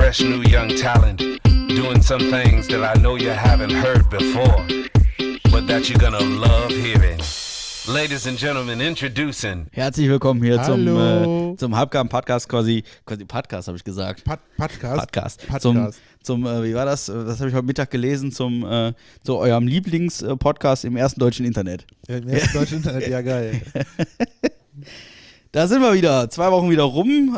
fresh new young talent doing some things that I know you haven't heard before, but that you're gonna love hearing. Ladies and Gentlemen, introducing. Herzlich willkommen hier zum Halbgarten-Podcast, quasi Podcast habe ich gesagt. Podcast. Zum wie war das? Das habe ich heute Mittag gelesen, zu eurem Lieblings-Podcast im ersten deutschen Internet. Ja, im ersten deutschen Internet, ja geil. Da sind wir wieder, 2 Wochen wieder rum.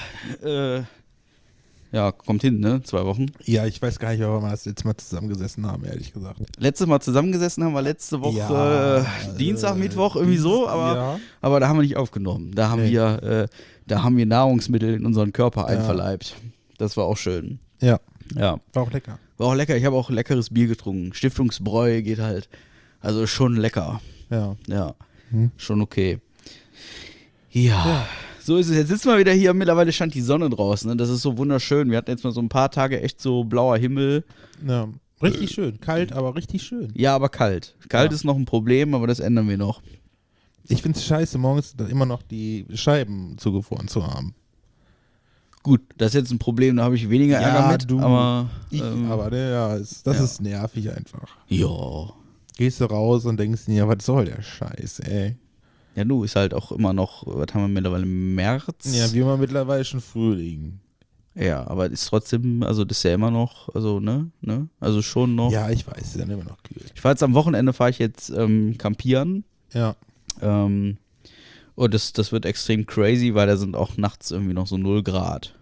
Ja, kommt hin, ne? 2 Wochen. Ja, ich weiß gar nicht, ob wir das letzte Mal zusammengesessen haben, ehrlich gesagt. Letztes Mal zusammengesessen haben wir letzte Woche Dienstag, Mittwoch, irgendwie so, aber da haben wir nicht aufgenommen. Da haben wir Nahrungsmittel in unseren Körper einverleibt. Das war auch schön. Ja. War auch lecker. Ich habe auch leckeres Bier getrunken. Stiftungsbräu geht halt. Also schon lecker. Ja. Schon okay. Ja. So ist es. Jetzt sitzen wir wieder hier. Mittlerweile stand die Sonne draußen. Ne? Das ist so wunderschön. Wir hatten jetzt mal so ein paar Tage echt so blauer Himmel. Ja, richtig schön. Kalt, aber richtig schön. Ja, aber kalt. Kalt ist noch ein Problem, aber das ändern wir noch. Ich finde es scheiße, morgens dann immer noch die Scheiben zugefroren zu haben. Gut, das ist jetzt ein Problem, da habe ich weniger Ärger mit. Das ist nervig einfach. Ja. Gehst du raus und denkst dir, ja, was soll der Scheiß, ey. Ja, ist halt auch immer noch, was haben wir mittlerweile, März? Ja, wir haben mittlerweile schon Frühling. Ja, aber ist trotzdem, also das ist ja immer noch, also, ne? Also schon noch. Ja, ich weiß, ist dann immer noch kühl. Ich fahre jetzt am Wochenende, campieren. Ja. Und das wird extrem crazy, weil da sind auch nachts irgendwie noch so 0 Grad.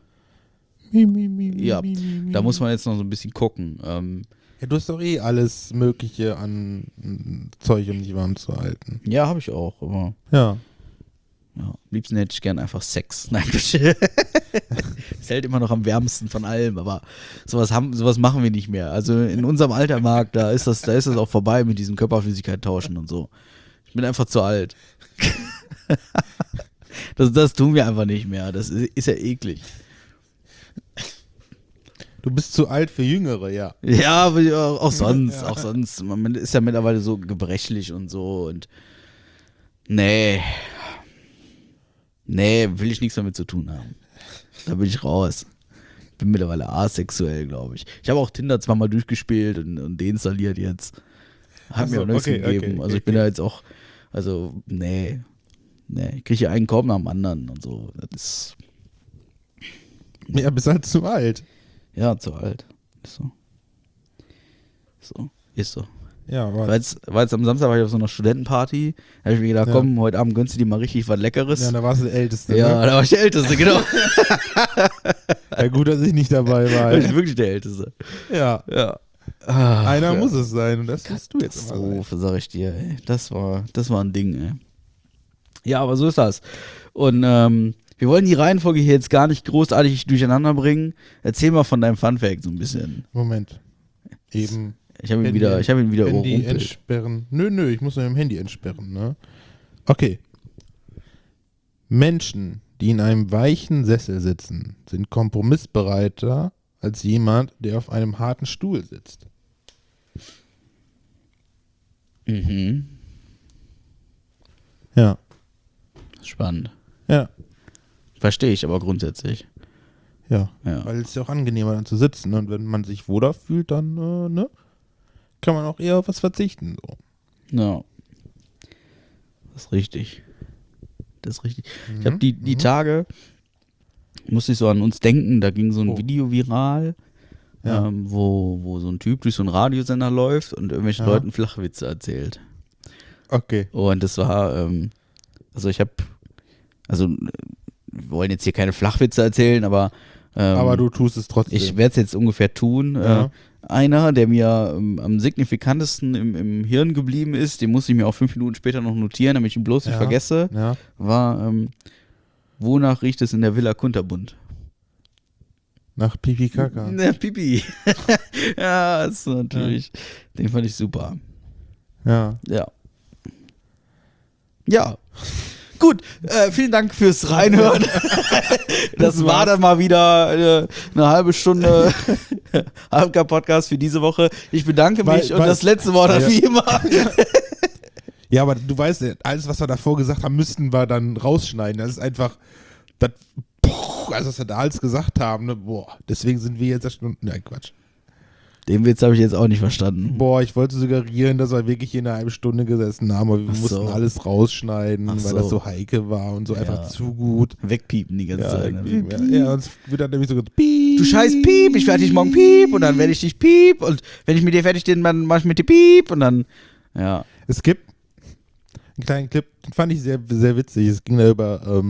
Da muss man jetzt noch so ein bisschen gucken. Ja, du hast doch alles Mögliche an Zeug, um dich warm zu halten. Ja, habe ich auch, aber ja. Am liebsten hätte ich gern einfach Sex. Nein, bitte. Es hält immer noch am wärmsten von allem, aber sowas machen wir nicht mehr. Also in unserem Alter, Marc, da ist das auch vorbei mit diesem Körperflüssigkeit tauschen und so. Ich bin einfach zu alt. Das tun wir einfach nicht mehr. Das ist ja eklig. Du bist zu alt für Jüngere, ja. Ja, aber auch sonst. Auch sonst. Man ist ja mittlerweile so gebrechlich und so. Und nee, will ich nichts damit zu tun haben. Da bin ich raus. Bin mittlerweile asexuell, glaube ich. Ich habe auch Tinder 2-mal durchgespielt und deinstalliert jetzt. Hat mir auch nichts gegeben. Also ich bin da jetzt auch, nee. Ich kriege hier einen Korb nach dem anderen und so. Das ist. Ja, bist halt zu alt. Ja, zu alt. Ist so. Ja, aber. War jetzt am Samstag war ich auf so einer Studentenparty. Da habe ich mir gedacht, komm, heute Abend gönnst du dir mal richtig was Leckeres. Ja, da warst du der Älteste. Ja, ne? Da war ich der Älteste, genau. Ja, gut, dass ich nicht dabei war. Da bin ich wirklich der Älteste. Ja. Einer muss es sein und das bist du jetzt immer. So, sag ich dir, ey. Das war ein Ding, ey. Ja, aber so ist das. Und wir wollen die Reihenfolge hier jetzt gar nicht großartig durcheinander bringen. Erzähl mal von deinem Funfact so ein bisschen. Moment. Eben. Ich habe ihn wieder Handy überrumpelt. entsperren. Nö, ich muss nur im Handy entsperren, ne? Okay. Menschen, die in einem weichen Sessel sitzen, sind kompromissbereiter als jemand, der auf einem harten Stuhl sitzt. Mhm. Ja. Spannend. Ja. Verstehe ich aber grundsätzlich. Ja. Ja. Weil es ist ja auch angenehmer dann zu sitzen. Und wenn man sich wohler fühlt, dann kann man auch eher auf was verzichten. So. Ja. Das ist richtig. Ich habe die Tage, musste ich so an uns denken, da ging so ein Video viral, wo so ein Typ durch so einen Radiosender läuft und irgendwelchen Leuten Flachwitze erzählt. Okay. Und das war, wir wollen jetzt hier keine Flachwitze erzählen, aber du tust es trotzdem. Ich werde es jetzt ungefähr tun. Ja. Einer, der mir am signifikantesten im Hirn geblieben ist, den musste ich mir auch 5 Minuten später noch notieren, damit ich ihn bloß nicht vergesse, war, wonach riecht es in der Villa Kunterbund? Nach Pipi Kaka. Na, Pipi. Ja, das ist natürlich, den fand ich super. Ja. Ja. Gut, vielen Dank fürs Reinhören. Das war dann mal wieder eine halbe Stunde Halbgar-Podcast für diese Woche. Ich bedanke mich und das letzte Wort hat wie immer. Ja, aber du weißt, alles, was wir davor gesagt haben, müssten wir dann rausschneiden. Das ist einfach. also was wir da alles gesagt haben, ne? Boah, deswegen sind wir jetzt 6 Stunden, nein, Quatsch. Den Witz habe ich jetzt auch nicht verstanden. Boah, ich wollte suggerieren, dass wir wirklich hier eine halbe Stunde gesessen haben, aber wir mussten alles rausschneiden, weil das so heike war und so einfach zu gut. Wegpiepen die ganze Zeit. Ja, uns wird dann nämlich so Piep. Du scheiß Piep, ich werde dich morgen Piep und dann werde ich dich Piep und wenn ich mit dir fertig bin, dann mach ich mit dir Piep und dann, ja. Es gibt einen kleinen Clip, den fand ich sehr, sehr witzig. Es ging da über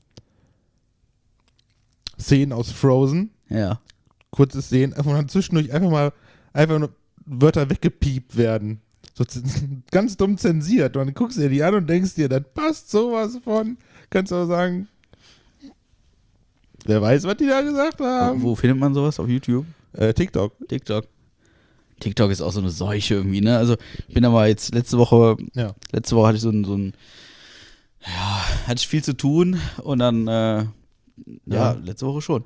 Szenen aus Frozen. Ja. Kurze Szenen, wo dann zwischendurch einfach nur Wörter weggepiept werden. So ganz dumm zensiert. Und dann guckst du dir die an und denkst dir, das passt sowas von. Kannst du auch sagen, wer weiß, was die da gesagt haben. Wo findet man sowas? Auf YouTube? TikTok. TikTok ist auch so eine Seuche irgendwie, ne? Also ich bin aber jetzt letzte Woche hatte ich so ein hatte ich viel zu tun und dann letzte Woche schon.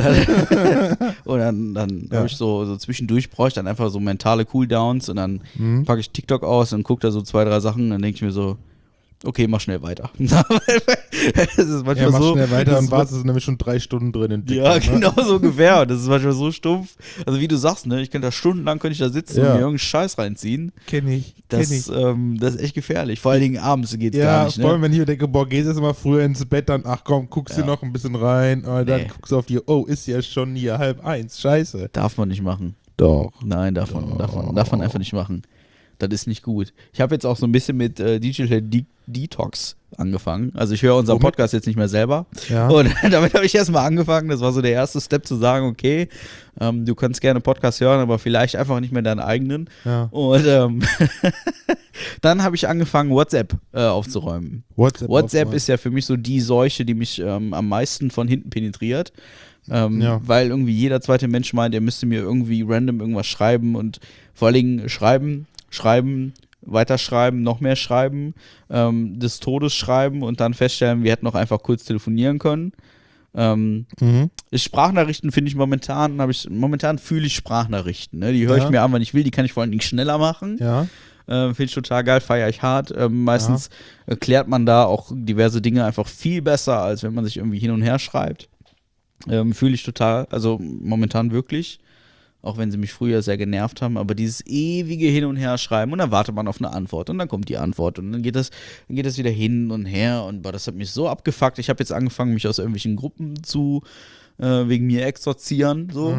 Und dann habe ich so zwischendurch brauche ich dann einfach so mentale Cooldowns und dann packe ich TikTok aus und gucke da so 2, 3 Sachen und dann denke ich mir so, okay, mach schnell weiter. Das ist manchmal mach schnell weiter und warst es nämlich schon 3 Stunden drin in TikTok. Ja, genau so ungefähr. Und das ist manchmal so stumpf. Also wie du sagst, ne, ich könnte da stundenlang da sitzen und mir irgendeinen Scheiß reinziehen. Kenn ich. Das ist echt gefährlich. Vor allen Dingen abends geht's gar nicht. Ja, vor allem, wenn ich mir denke, boah, gehst jetzt mal früher ins Bett, dann, ach komm, guckst du noch ein bisschen rein und dann guckst du auf die, oh, ist ja schon hier 12:30, scheiße. Darf man nicht machen. Doch. Nein, darf man einfach nicht machen. Das ist nicht gut. Ich habe jetzt auch so ein bisschen mit Digital Detox angefangen. Also ich höre unseren Podcast jetzt nicht mehr selber. Ja. Und damit habe ich erstmal angefangen. Das war so der erste Step zu sagen, okay, du kannst gerne Podcast hören, aber vielleicht einfach nicht mehr deinen eigenen. Ja. Und dann habe ich angefangen, WhatsApp aufzuräumen. WhatsApp ist ja für mich so die Seuche, die mich am meisten von hinten penetriert. Weil irgendwie jeder zweite Mensch meint, er müsste mir irgendwie random irgendwas schreiben und vor allen Dingen schreiben, weiterschreiben, noch mehr schreiben, des Todes schreiben und dann feststellen, wir hätten noch einfach kurz telefonieren können. Sprachnachrichten finde ich momentan fühle ich Sprachnachrichten. Ne? Die höre ich mir an, wann ich will, die kann ich vor allen Dingen schneller machen. Ja. Finde ich total geil, feiere ich hart. Meistens erklärt man da auch diverse Dinge einfach viel besser, als wenn man sich irgendwie hin und her schreibt. Fühle ich total, also momentan wirklich. Auch wenn sie mich früher sehr genervt haben, aber dieses ewige Hin- und Her-Schreiben und dann wartet man auf eine Antwort und dann kommt die Antwort und dann geht das wieder hin und her und das hat mich so abgefuckt. Ich habe jetzt angefangen, mich aus irgendwelchen Gruppen wegen mir exorzieren, so.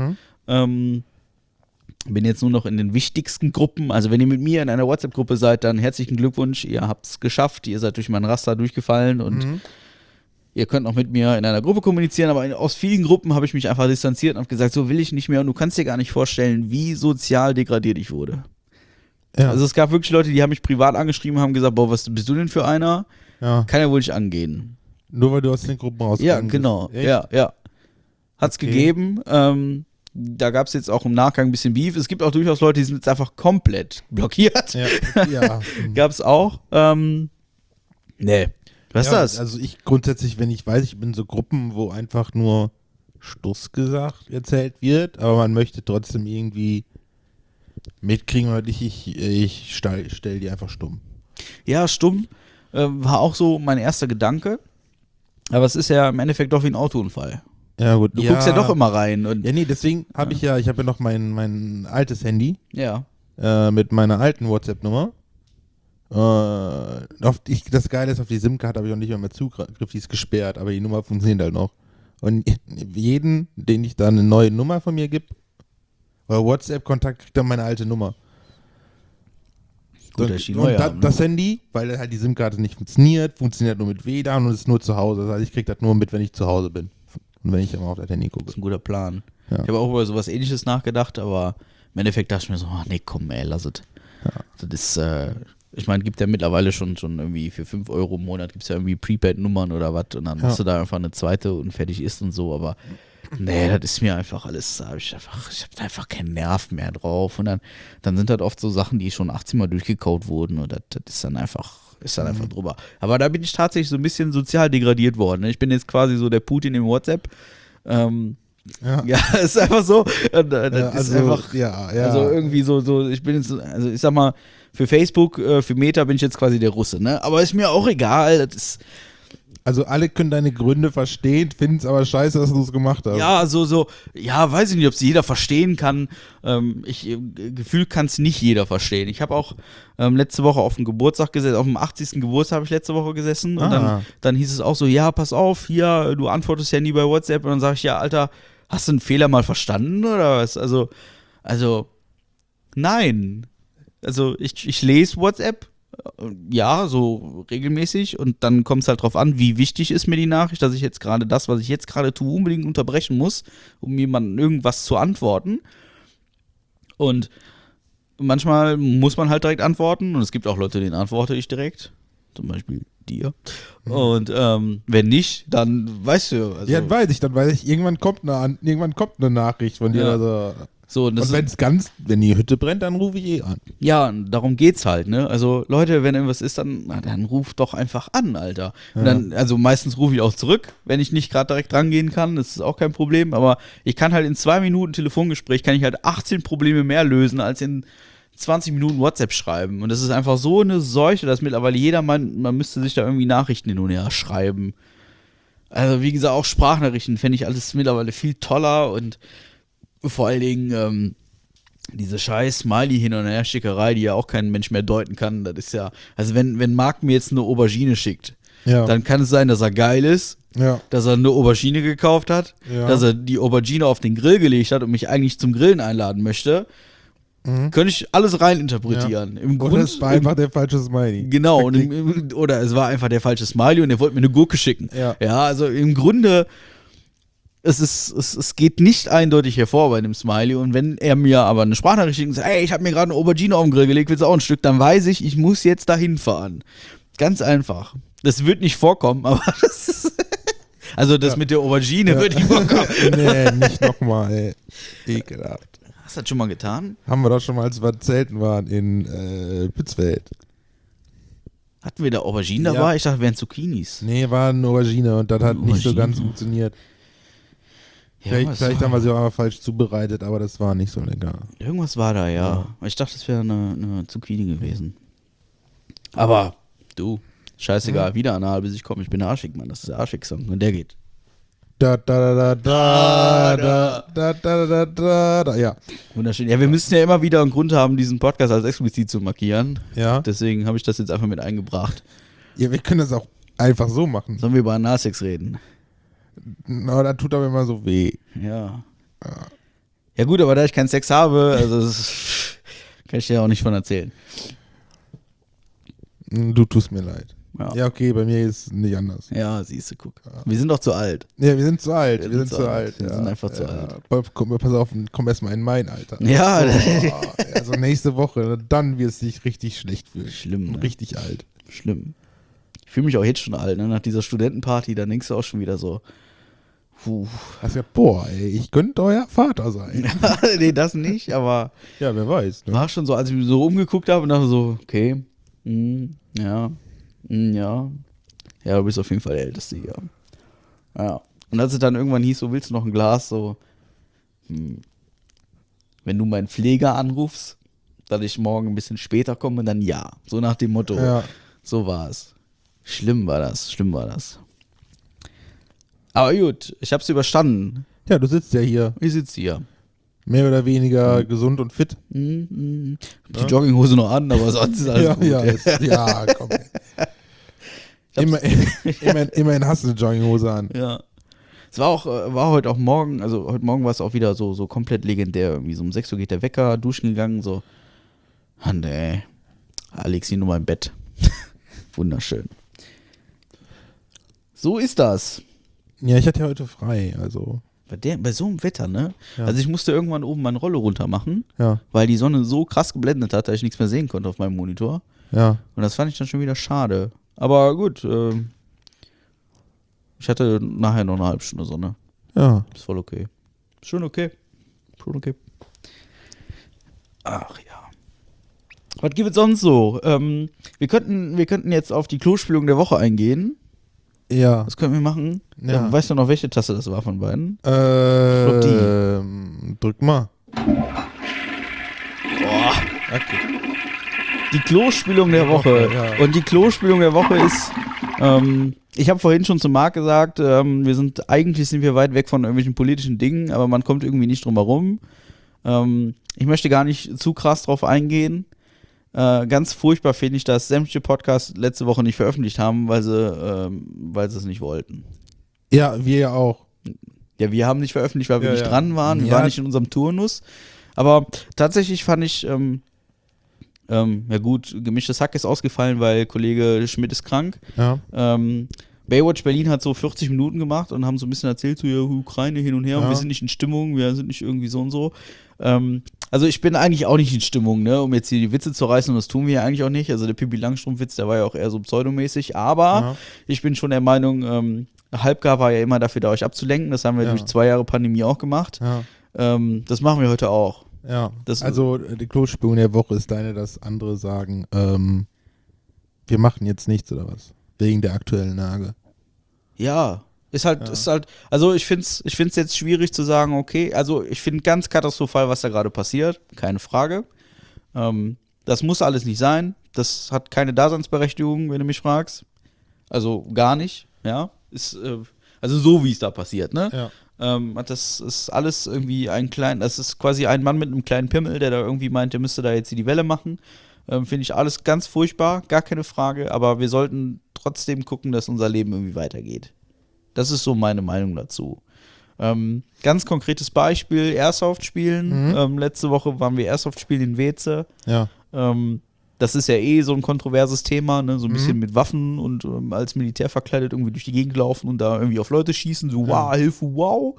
Bin jetzt nur noch in den wichtigsten Gruppen, also wenn ihr mit mir in einer WhatsApp-Gruppe seid, dann herzlichen Glückwunsch, ihr habt es geschafft, ihr seid durch mein Raster durchgefallen und ihr könnt auch mit mir in einer Gruppe kommunizieren, aber aus vielen Gruppen habe ich mich einfach distanziert und habe gesagt, so will ich nicht mehr und du kannst dir gar nicht vorstellen, wie sozial degradiert ich wurde. Ja. Also es gab wirklich Leute, die haben mich privat angeschrieben, haben gesagt, boah, was bist du denn für einer? Ja. Kann ja wohl nicht angehen. Nur weil du aus den Gruppen rausgegangen bist. Ja, genau. Ja. Hat's gegeben. Da gab es jetzt auch im Nachgang ein bisschen Beef. Es gibt auch durchaus Leute, die sind jetzt einfach komplett blockiert. Ja. Gab's auch. Nee. Was ist das? Also ich grundsätzlich, wenn ich weiß, ich bin so Gruppen, wo einfach nur Stuss gesagt erzählt wird, aber man möchte trotzdem irgendwie mitkriegen, weil ich stell die einfach stumm. Ja, stumm war auch so mein erster Gedanke, aber es ist ja im Endeffekt doch wie ein Autounfall. Ja gut. Du guckst ja doch immer rein. Und ja, nee, deswegen habe ich ja noch mein altes Handy. Ja. Mit meiner alten WhatsApp-Nummer. Das Geile ist, auf die SIM-Karte habe ich auch nicht mehr Zugriff, die ist gesperrt, aber die Nummer funktioniert halt noch. Und jeden, den ich da eine neue Nummer von mir gebe, oder WhatsApp-Kontakt, kriegt dann meine alte Nummer. Gut, das Handy, weil halt die SIM-Karte nicht funktioniert nur mit WLAN und ist nur zu Hause. Das heißt, ich kriege das nur mit, wenn ich zu Hause bin. Und wenn ich immer auf das Handy gucke. Das ist ein guter Plan. Ja. Ich habe auch über sowas Ähnliches nachgedacht, aber im Endeffekt dachte ich mir so, nee, komm, ey, lass es. Ja. Das ist, ich meine, gibt ja mittlerweile schon irgendwie für 5 Euro im Monat gibt es ja irgendwie Prepaid-Nummern oder was und dann hast du da einfach eine zweite und fertig ist und so, aber nee, das ist mir einfach alles, ich habe einfach keinen Nerv mehr drauf und dann sind halt oft so Sachen, die schon 18 Mal durchgekaut wurden und das ist dann einfach drüber. Aber da bin ich tatsächlich so ein bisschen sozial degradiert worden. Ich bin jetzt quasi so der Putin im WhatsApp. Ja, ist einfach so. Also irgendwie so, ich bin jetzt, also ich sag mal, für Facebook, für Meta bin ich jetzt quasi der Russe, ne? Aber ist mir auch egal. Also alle können deine Gründe verstehen, finden es aber scheiße, dass du es gemacht hast. Ja, weiß ich nicht, ob es jeder verstehen kann. Gefühlt kann es nicht jeder verstehen. Ich habe auch letzte Woche auf dem Geburtstag gesessen, auf dem 80. Geburtstag habe ich letzte Woche gesessen und dann hieß es auch so, ja, pass auf, hier, du antwortest ja nie bei WhatsApp und dann sage ich, ja, Alter, hast du einen Fehler mal verstanden oder was? Also, nein. Also ich lese WhatsApp, ja, so regelmäßig und dann kommt es halt drauf an, wie wichtig ist mir die Nachricht, dass ich jetzt gerade das, was ich jetzt gerade tue, unbedingt unterbrechen muss, um jemandem irgendwas zu antworten. Und manchmal muss man halt direkt antworten und es gibt auch Leute, denen antworte ich direkt. Zum Beispiel dir. Und wenn nicht, dann weißt du. Also, ja, dann weiß ich, irgendwann kommt eine Nachricht von dir. Ja. Also. So, und wenn die Hütte brennt, dann rufe ich eh an. Ja, darum geht's halt, ne? Also, Leute, wenn irgendwas ist, dann ruft doch einfach an, Alter. Und dann, also meistens rufe ich auch zurück, wenn ich nicht gerade direkt rangehen kann, das ist auch kein Problem, aber ich kann halt in 2 Minuten Telefongespräch, kann ich halt 18 Probleme mehr lösen, als in 20 Minuten WhatsApp schreiben. Und das ist einfach so eine Seuche, dass mittlerweile jeder man müsste sich da irgendwie Nachrichten hin und her schreiben. Also, wie gesagt, auch Sprachnachrichten fände ich alles mittlerweile viel toller und vor allen Dingen diese scheiß Smiley hin und her Schickerei, die ja auch kein Mensch mehr deuten kann, das ist ja, also wenn Marc mir jetzt eine Aubergine schickt, dann kann es sein, dass er geil ist, dass er eine Aubergine gekauft hat, dass er die Aubergine auf den Grill gelegt hat und mich eigentlich zum Grillen einladen möchte. Könnte ich alles reininterpretieren. Ja. Oder es war einfach der falsche Smiley. Genau, oder es war einfach der falsche Smiley und er wollte mir eine Gurke schicken. Ja, also im Grunde es geht nicht eindeutig hervor bei dem Smiley und wenn er mir aber eine Sprachnachricht schickt und sagt, ey, ich habe mir gerade eine Aubergine auf den Grill gelegt, willst du auch ein Stück, dann weiß ich muss jetzt dahin fahren. Ganz einfach. Das wird nicht vorkommen, aber das ist also das mit der Aubergine wird nicht vorkommen. Nee, nicht nochmal, ey. Ekelhaft. Hast du das schon mal getan? Haben wir doch schon mal, als wir zelten waren in Pitzfeld. Hatten wir da Auberginen dabei? Ich dachte, das wären Zucchinis. Nee, war eine Aubergine und das hat nicht so ganz funktioniert. Ja, vielleicht haben wir sie auch einmal falsch zubereitet, aber das war nicht so lecker. Irgendwas war da, ja. Ich dachte, das wäre eine Zucchini gewesen. Aber du, scheißegal, wieder anal, bis ich komme. Ich bin arschig, Mann. Das ist der Arschig-Song und der geht. Da. Ja. Wunderschön. Ja, wir müssen ja immer wieder einen Grund haben, diesen Podcast als explizit zu markieren. Ja. Deswegen habe ich das jetzt einfach mit eingebracht. Ja, wir können das auch einfach so machen. Sollen wir über Analsex reden? Na, das tut aber immer so weh. Ja. Ja gut, aber da ich keinen Sex habe, also das kann ich dir ja auch nicht von erzählen. Du tust mir leid. Ja, okay, bei mir ist es nicht anders. Ja, siehst du, guck. Wir sind doch zu alt. Ja, wir sind zu alt. Wir sind einfach zu alt. Pass auf, komm erstmal in mein Alter. Ja. Also nächste Woche, dann wirst du dich richtig schlecht fühlen. Schlimm, ne? Richtig alt. Schlimm. Ich fühle mich auch jetzt schon alt, ne? Nach dieser Studentenparty, da denkst du auch schon wieder so, Hast ja, boah, ey, ich könnte euer Vater sein. Nee, das nicht, aber ja, wer weiß. Ne? War schon so, als ich mich so umgeguckt habe und dachte so, okay, ja, du bist auf jeden Fall der Älteste hier. Ja. Und als es dann irgendwann hieß, so, willst du noch ein Glas, so, wenn du meinen Pfleger anrufst, dass ich morgen ein bisschen später komme, dann ja. So nach dem Motto. Ja. So war es. Schlimm war das. Aber gut, ich hab's überstanden. Ja, du sitzt ja hier. Ich sitze hier. Mehr oder weniger gesund und fit. Die Jogginghose noch an, aber sonst ist alles gut. Ja, komm. Immerhin hast du eine Jogginghose an. Ja. Es war heute auch morgen, also heute Morgen war es auch wieder so komplett legendär. Irgendwie so um 6 Uhr geht der Wecker, duschen gegangen, so. Nee. Alex hier nur mal im Bett. Wunderschön. So ist das. Ja, ich hatte ja heute frei, also. Bei so einem Wetter, ne? Ja. Also ich musste irgendwann oben meine Rolle runter machen, Ja. weil die Sonne so krass geblendet hat, dass ich nichts mehr sehen konnte auf meinem Monitor. Ja. Und das fand ich dann schon wieder schade. Aber gut, ich hatte nachher noch eine halbe Stunde Sonne. Ja. Ist voll okay. Schon okay. Ach ja. Was gibt es sonst so? Wir könnten jetzt auf die Klospülung der Woche eingehen. Ja. Das können wir machen. Ja. Weißt du noch, welche Tasse das war von beiden? Drück mal. Boah. Okay. Die Klospülung der Woche. Ja. Und die Klospülung der Woche ist Ich habe vorhin schon zu Marc gesagt, eigentlich sind wir weit weg von irgendwelchen politischen Dingen, aber man kommt irgendwie nicht drum herum. Ich möchte gar nicht zu krass drauf eingehen. Ganz furchtbar finde ich, dass sämtliche Podcasts letzte Woche nicht veröffentlicht haben, weil sie es nicht wollten. Ja, wir ja auch. Ja, wir haben nicht veröffentlicht, weil wir nicht dran waren. Wir waren nicht in unserem Turnus. Aber tatsächlich fand ich, ja gut, gemischtes Hack ist ausgefallen, weil Kollege Schmidt ist krank. Ja. Baywatch Berlin hat so 40 Minuten gemacht und haben so ein bisschen erzählt, so ja, Ukraine hin und her und wir sind nicht in Stimmung, wir sind nicht irgendwie so und so. Also ich bin eigentlich auch nicht in Stimmung, ne, um jetzt hier die Witze zu reißen und das tun wir ja eigentlich auch nicht. Also der Pippi Langstrumpf-Witz, der war ja auch eher so pseudomäßig, aber ich bin schon der Meinung, Halbgar war ja immer dafür da, euch abzulenken. Das haben wir durch 2 Jahre Pandemie auch gemacht. Ja. Das machen wir heute auch. Ja, also die Klospülung der Woche ist deine, dass andere sagen, wir machen jetzt nichts oder was? Wegen der aktuellen Lage. Ja, ist halt, also ich find's jetzt schwierig zu sagen, okay, also ich finde ganz katastrophal, was da gerade passiert, keine Frage. Das muss alles nicht sein. Das hat keine Daseinsberechtigung, wenn du mich fragst. Also gar nicht, ja. Also so wie es da passiert, ne? Ja. Das ist alles irgendwie das ist quasi ein Mann mit einem kleinen Pimmel, der da irgendwie meint, der müsste da jetzt die Welle machen. Finde ich alles ganz furchtbar, gar keine Frage, aber wir sollten trotzdem gucken, dass unser Leben irgendwie weitergeht. Das ist so meine Meinung dazu. Ganz konkretes Beispiel, Airsoft spielen. Letzte Woche waren wir Airsoft spielen in Weze. Ja. Das ist ja so ein kontroverses Thema, ne? So ein bisschen mit Waffen und als Militär verkleidet irgendwie durch die Gegend laufen und da irgendwie auf Leute schießen, so wow, Hilfe, wow.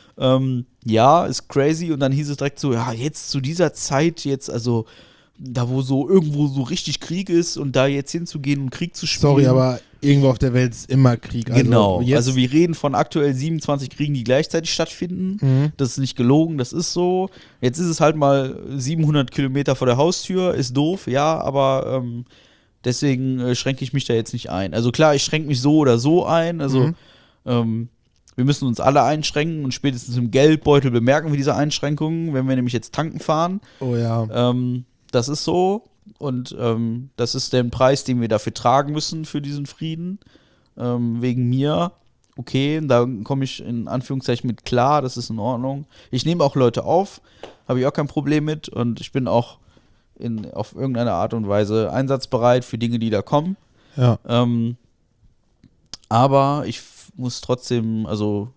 Ja, ist crazy und dann hieß es direkt so, ja, jetzt zu dieser Zeit also da wo so irgendwo so richtig Krieg ist und da jetzt hinzugehen und Krieg zu spielen. Sorry, aber irgendwo auf der Welt ist immer Krieg. Also genau, also wir reden von aktuell 27 Kriegen, die gleichzeitig stattfinden. Das ist nicht gelogen, das ist so. Jetzt ist es halt mal 700 Kilometer vor der Haustür, ist doof, ja, aber deswegen schränke ich mich da jetzt nicht ein. Also klar, ich schränke mich so oder so ein, also wir müssen uns alle einschränken und spätestens im Geldbeutel bemerken wir diese Einschränkungen, wenn wir nämlich jetzt tanken fahren. Oh ja. Das ist so und das ist der Preis, den wir dafür tragen müssen für diesen Frieden. Wegen mir, okay, da komme ich in Anführungszeichen mit klar, das ist in Ordnung. Ich nehme auch Leute auf, habe ich auch kein Problem mit und ich bin auch auf irgendeine Art und Weise einsatzbereit für Dinge, die da kommen. Ja. Aber ich muss trotzdem, also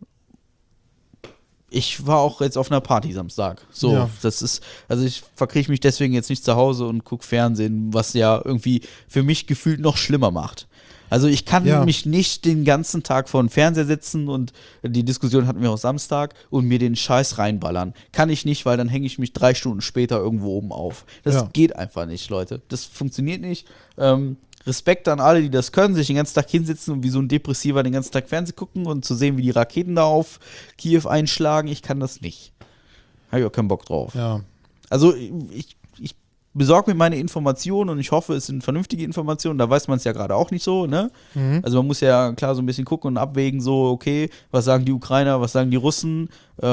ich war auch jetzt auf einer Party Samstag. So, ja. Das ist, also ich verkriege mich deswegen jetzt nicht zu Hause und gucke Fernsehen, was ja irgendwie für mich gefühlt noch schlimmer macht. Also ich kann mich nicht den ganzen Tag vor den Fernseher sitzen und die Diskussion hatten wir auch Samstag und mir den Scheiß reinballern. Kann ich nicht, weil dann hänge ich mich 3 Stunden später irgendwo oben auf. Das geht einfach nicht, Leute. Das funktioniert nicht. Respekt an alle, die das können, sich den ganzen Tag hinsitzen und wie so ein Depressiver den ganzen Tag Fernsehen gucken und zu sehen, wie die Raketen da auf Kiew einschlagen. Ich kann das nicht. Habe ich auch keinen Bock drauf. Ja. Also ich besorge mir meine Informationen und ich hoffe, es sind vernünftige Informationen. Da weiß man es ja gerade auch nicht so, ne? Also man muss ja klar so ein bisschen gucken und abwägen, so, okay, was sagen die Ukrainer, was sagen die Russen?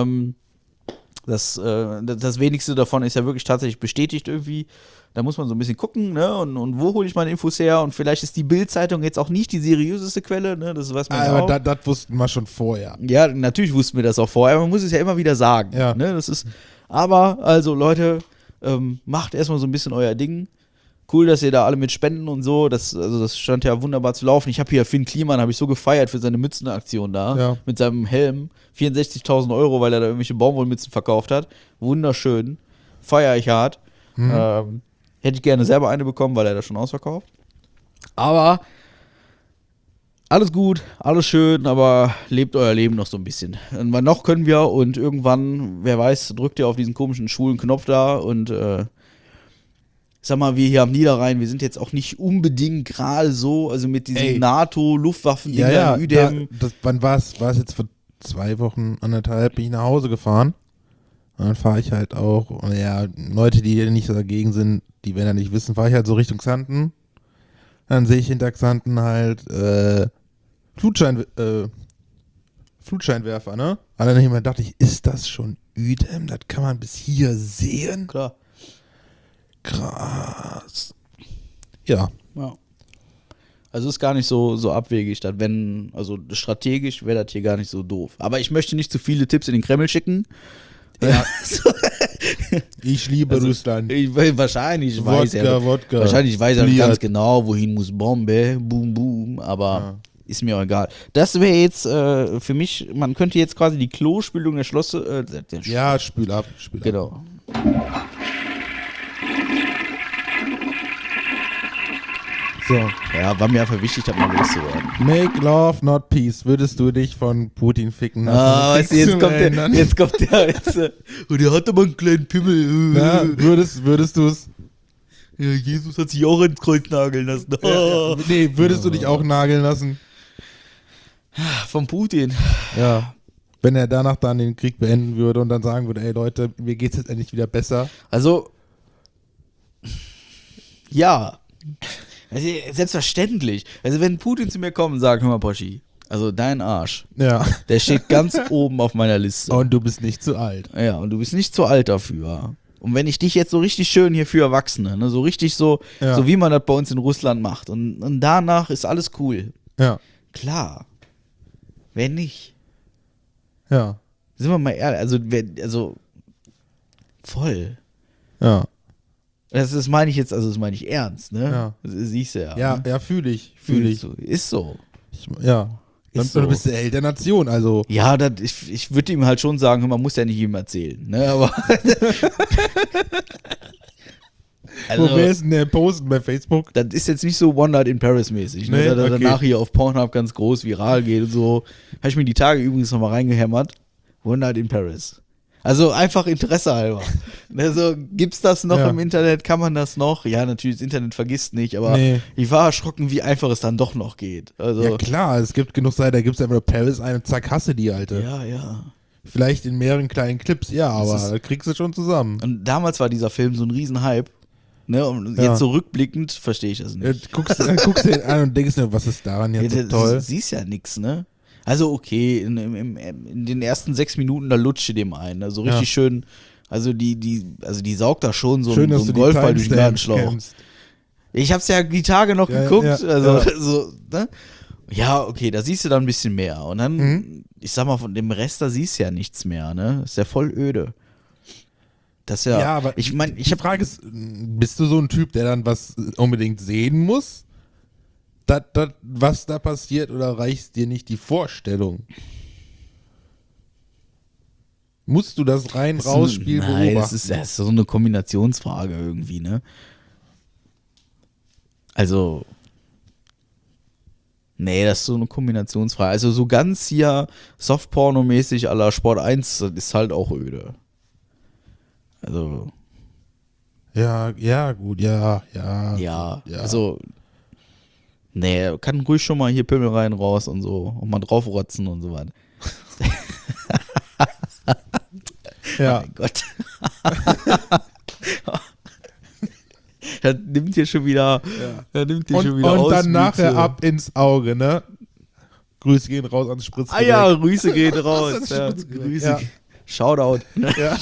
Das Wenigste davon ist ja wirklich tatsächlich bestätigt irgendwie. Da muss man so ein bisschen gucken, ne? Und wo hole ich meine Infos her? Und vielleicht ist die Bild-Zeitung jetzt auch nicht die seriöseste Quelle, ne? Das weiß man ja auch. Aber das wussten wir schon vorher. Ja, natürlich wussten wir das auch vorher. Aber man muss es ja immer wieder sagen. Ja. Ne? Aber, also Leute, macht erstmal so ein bisschen euer Ding. Cool, dass ihr da alle mit spenden und so. Das scheint ja wunderbar zu laufen. Ich habe hier Finn Kliman, habe ich so gefeiert für seine Mützenaktion da. Ja. Mit seinem Helm. 64.000 €, weil er da irgendwelche Baumwollmützen verkauft hat. Wunderschön. Feier ich hart. Hätte ich gerne selber eine bekommen, weil er da schon ausverkauft. Aber alles gut, alles schön, aber lebt euer Leben noch so ein bisschen. Und noch können wir und irgendwann, wer weiß, drückt ihr auf diesen komischen schwulen Knopf da und sag mal, wir hier am Niederrhein, wir sind jetzt auch nicht unbedingt gerade so, also mit diesen NATO-Luftwaffen-Dingern in Uedem. Wann war es? War es jetzt vor 2 Wochen, 1,5, bin ich nach Hause gefahren. Und dann fahre ich halt auch, und ja, Leute, die nicht so dagegen sind, die werden ja nicht wissen, fahre ich halt so Richtung Xanten. Dann sehe ich hinter Xanten halt Flutscheinwerfer, ne? Und dann dachte ich, ist das schon Uedem? Das kann man bis hier sehen? Klar. Krass. Ja. Also ist gar nicht so abwegig. Also strategisch wäre das hier gar nicht so doof. Aber ich möchte nicht zu viele Tipps in den Kreml schicken. Ja. Ich liebe Russland. Wahrscheinlich weiß er ganz genau, wohin muss Bombe, boom, boom, aber ist mir auch egal. Das wäre jetzt für mich, man könnte jetzt quasi die Klospülung der Schlosse. Ja, spül ab. Genau. So. Ja, war mir einfach wichtig, das mal loszuwerden. Make love, not peace. Würdest du dich von Putin ficken lassen? Weißt du, jetzt kommt der. Und der hat aber einen kleinen Pimmel. Ja, würdest du es? Ja, Jesus hat sich auch ins Kreuz nageln lassen. Nee, würdest du dich auch nageln lassen? Von Putin. Ja. Wenn er danach dann den Krieg beenden würde und dann sagen würde, ey Leute, mir geht's jetzt endlich wieder besser. Also, ja. Also, selbstverständlich. Also wenn Putin zu mir kommt und sagt, hör mal Poschi, also dein Arsch, ja. Der steht ganz oben auf meiner Liste. Und du bist nicht zu alt. Ja, und du bist nicht zu alt dafür. Und wenn ich dich jetzt so richtig schön hier für Erwachsene, ne, so richtig so wie man das bei uns in Russland macht und danach ist alles cool. Ja. Klar. Wenn nicht. Ja. Sind wir mal ehrlich, also voll. Ja. Das meine ich jetzt, also das meine ich ernst, ne? Ja. Das siehst du ja. Ja, ne? ja, fühle ich. Ist so. Ja. Ist Du so. bist der Held der Nation, also. Ja, ich würde ihm halt schon sagen, man muss ja nicht ihm erzählen, ne? Aber Wo wär's denn der Posten bei Facebook? das ist jetzt nicht so One Night in Paris mäßig, ne? Nee, Dass er okay. danach hier auf Pornhub ganz groß viral geht und so. Habe ich mir die Tage übrigens nochmal reingehämmert. One Night in Paris. Also einfach Interesse halber. Also gibt's das noch im Internet? Kann man das noch? Ja, natürlich, das Internet vergisst nicht, aber ich war erschrocken, wie einfach es dann doch noch geht. Also, Ja klar, es gibt genug Seiten, da gibt's einfach nur Paris ein und zack, hasse die, Alter. ja. Vielleicht in mehreren kleinen Clips, ja, aber da kriegst du schon zusammen. Und damals war dieser Film so ein Riesenhype. Ne? Und jetzt so rückblickend verstehe ich das nicht. Guckst du den an und denkst dir, was ist daran jetzt so toll? Du siehst ja nichts, ne? Also okay, in den ersten 6 Minuten, da lutscht dem ein. Also richtig schön, also die saugt da schon so Schön, einen Golfball durch den Gartenschlauch. Ich hab's ja die Tage noch geguckt, so, ne? Ja, okay, da siehst du dann ein bisschen mehr. Und dann, ich sag mal, von dem Rest, da siehst du ja nichts mehr, ne? Ist ja voll öde. Das ja, aber ich meine, die Frage ist, bist du so ein Typ, der dann was unbedingt sehen muss? Was da passiert, oder reicht dir nicht die Vorstellung? Musst du das Rausspiel beobachten? Das ist so eine Kombinationsfrage irgendwie, ne? Also, nee, das ist so eine Kombinationsfrage. Also so ganz hier Softporno-mäßig à la Sport 1, das ist halt auch öde. Also. Ja, gut, ja. Also, nee, kann ruhig schon mal hier Pimmel rein, raus und so und mal draufrotzen und so weiter. Ja. Mein Gott. Das nimmt hier schon wieder. Ja. Und dann nachher ab ins Auge, ne? Grüße gehen raus ans Spritzgerät. Ja, Grüße gehen raus. Grüße. Ja. Shoutout. Ja.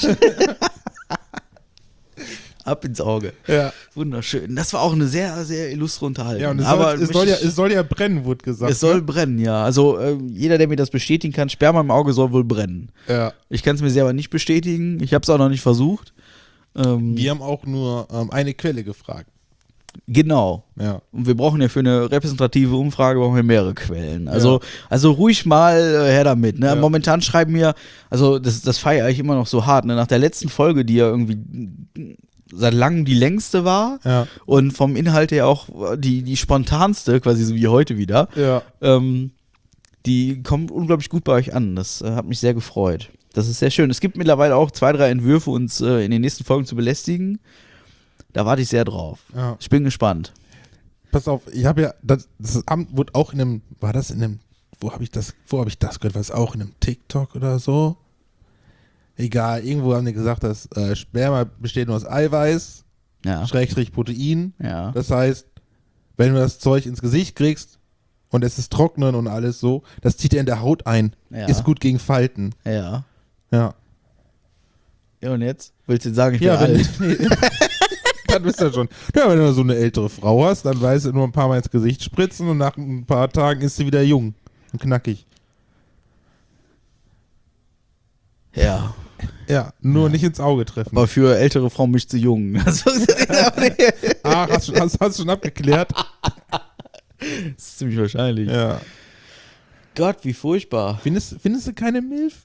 Ab ins Auge. Ja. Wunderschön. Das war auch eine sehr, sehr illustre Unterhaltung. Ja, und Aber es soll ja brennen, wurde gesagt. Es soll brennen, ja. Also jeder, der mir das bestätigen kann, Sperma im Auge soll wohl brennen. Ja. Ich kann es mir selber nicht bestätigen. Ich habe es auch noch nicht versucht. Wir haben auch nur eine Quelle gefragt. Genau. Ja. Und wir brauchen ja für eine repräsentative Umfrage brauchen wir mehrere Quellen. Also ruhig mal her damit. Ne? Ja. Momentan schreiben wir, also das feiere ich immer noch so hart. Ne? Nach der letzten Folge, die ja irgendwie seit langem die längste war und vom Inhalt her auch die spontanste, quasi so wie heute wieder, die kommt unglaublich gut bei euch an. Das hat mich sehr gefreut. Das ist sehr schön. Es gibt mittlerweile auch 2, 3 Entwürfe, uns in den nächsten Folgen zu belästigen. Da warte ich sehr drauf. Ja. Ich bin gespannt. Pass auf, ich habe ja, das Amt wurde auch in einem, war das in einem, wo habe ich das gehört? War es auch in einem TikTok oder so? Egal, irgendwo haben die gesagt, dass Sperma besteht nur aus Eiweiß, Schrägstrich Protein. Ja. Das heißt, wenn du das Zeug ins Gesicht kriegst und es ist trocknen und alles so, das zieht er in der Haut ein. Ja. Ist gut gegen Falten. Ja. Ja. Ja, und jetzt? Willst du jetzt sagen, ich bin alt? Das ist ja schon. Ja, wenn du so eine ältere Frau hast, dann weißt du nur ein paar Mal ins Gesicht spritzen und nach ein paar Tagen ist sie wieder jung und knackig. Ja. Ja, nur nicht ins Auge treffen. Aber für ältere Frauen bist du jung. Das Hast du schon abgeklärt? ist ziemlich wahrscheinlich. Ja. Gott, wie furchtbar. Findest du keine Milf?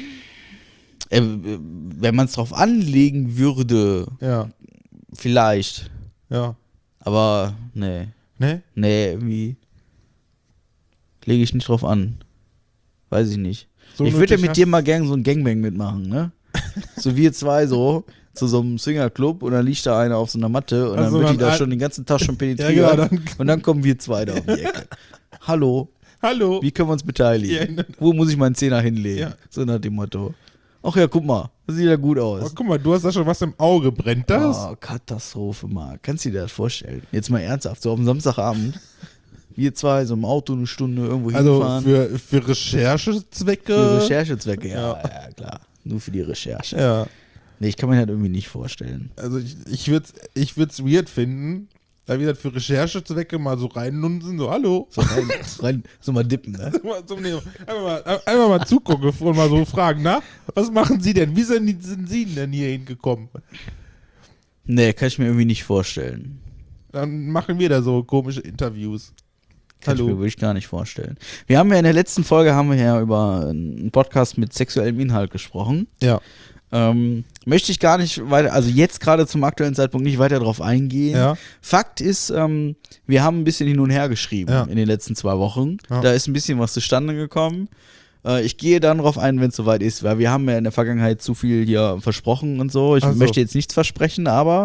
Wenn man es drauf anlegen würde, Ja. vielleicht. Ja. Aber nee. Ne? Nee, irgendwie lege ich nicht drauf an. Weiß ich nicht. So ich würde ja nötig mit dir mal gern so ein Gangbang mitmachen, ne? So wir zwei so zu so einem Swingerclub und dann liegt da einer auf so einer Matte und Also dann wird die dann da schon den ganzen Tag schon penetriert. Ja, genau, und dann kommen wir zwei da auf die Ecke. Hallo, Hallo. wie können wir uns beteiligen? Ja. Wo muss ich meinen Zehner hinlegen? Ja. So nach dem Motto. Ach ja, guck mal, das sieht ja gut Oh, aus. guck mal, du hast da schon was im Auge. Brennt das? Oh, Katastrophe, mal. Kannst du dir das vorstellen? Jetzt mal ernsthaft, so auf dem Samstagabend. Wir zwei so im Auto eine Stunde irgendwo Also hinfahren. für Recherchezwecke? Für Recherchezwecke, ja, klar. Nur für die Recherche. Ja. Nee, ich kann mir halt irgendwie nicht vorstellen. Also ich würde es weird finden, da wieder für Recherchezwecke mal so reinlunsen, so hallo. So rein, so mal dippen, ne? Einfach mal zugucken und mal so fragen, na, was machen Sie denn? Wie sind Sie denn hier hingekommen? Nee, kann ich mir irgendwie nicht vorstellen. Dann machen wir da so komische Interviews. Kann ich mir Hallo. wirklich gar nicht vorstellen. Wir haben ja in der letzten Folge über einen Podcast mit sexuellem Inhalt gesprochen. Ja. Möchte ich gar nicht weiter, also jetzt gerade zum aktuellen Zeitpunkt nicht weiter drauf eingehen. Ja. Fakt ist, wir haben ein bisschen hin und her geschrieben Ja. in den letzten 2 Wochen. Ja. Da ist ein bisschen was zustande gekommen. Ich gehe dann drauf ein, wenn es soweit ist, weil wir haben ja in der Vergangenheit zu viel hier versprochen und so. Ich Ach so. möchte jetzt nichts versprechen, aber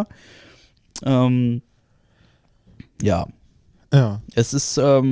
ja, Ja. es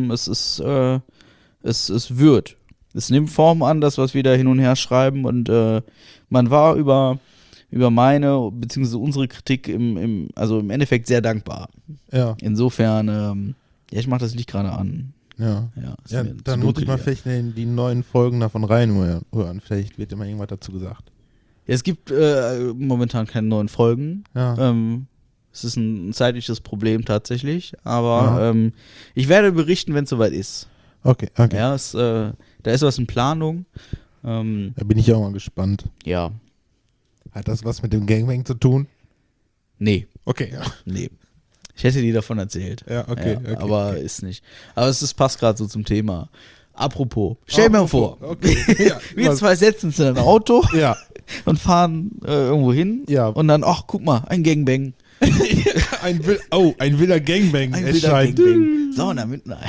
wird. Es nimmt Form an, das, was wir da hin und her schreiben und man war über meine, beziehungsweise unsere Kritik also im Endeffekt sehr dankbar. Ja. Insofern, ich mache das Licht gerade an. Ja. Ist Ja, mir zu dann muss dunkel ich mal hier. vielleicht in die neuen Folgen davon reinhören. Vielleicht wird immer irgendwas dazu gesagt. Ja, es gibt momentan keine neuen Folgen. Ja. Es ist ein zeitliches Problem tatsächlich, aber ich werde berichten, wenn es soweit ist. Okay. Ja, da ist was in Planung. Da bin ich auch mal gespannt. Ja, Hat das was mit dem Gangbang zu tun? nee. Okay, ja. Nee. Ich hätte dir davon erzählt. Ja, okay. Aber ist nicht. Aber passt gerade so zum Thema. Apropos, stell mir vor, Okay. Ja, wir zwei setzen uns in ein Auto ja. und fahren irgendwo hin Ja. und dann, ach, guck mal, ein Gangbang. ein wilder Gangbang Ein wilder erscheint. Gangbang. Sauer mitten ein.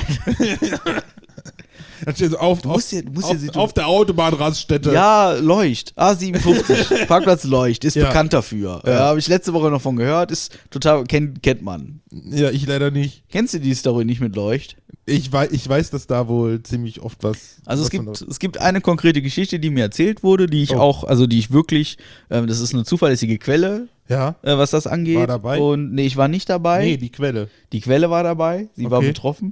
Das steht so auf der Autobahnraststätte. Ja, Leucht. A57. Parkplatz Leucht. Ist Ja. bekannt dafür. Ja. Habe ich letzte Woche noch von gehört. Ist total, kennt man. Ja, ich leider nicht. Kennst du die Story nicht mit Leucht? Ich weiß, dass da wohl ziemlich oft was. Also was es gibt eine konkrete Geschichte, die mir erzählt wurde, die ich die ich wirklich, das ist eine zuverlässige Quelle, Ja. was das angeht. War dabei? Und nee, ich war nicht dabei. Nee, die Quelle. Die Quelle war dabei, sie war Okay. betroffen.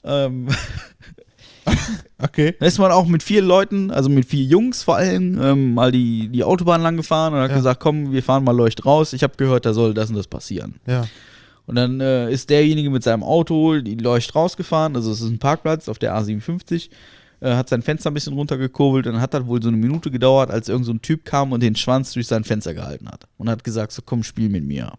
Okay. Da ist man auch mit 4 Leuten, also mit 4 Jungs vor allem, mal die Autobahn lang gefahren und hat Ja. gesagt, komm, wir fahren mal Leucht raus. Ich habe gehört, da soll das und das passieren. Ja. Und dann ist derjenige mit seinem Auto die Leucht rausgefahren, also es ist ein Parkplatz auf der A57, hat sein Fenster ein bisschen runtergekurbelt und dann hat das wohl so eine Minute gedauert, als irgend so ein Typ kam und den Schwanz durch sein Fenster gehalten hat. Und hat gesagt, so komm, spiel mit mir.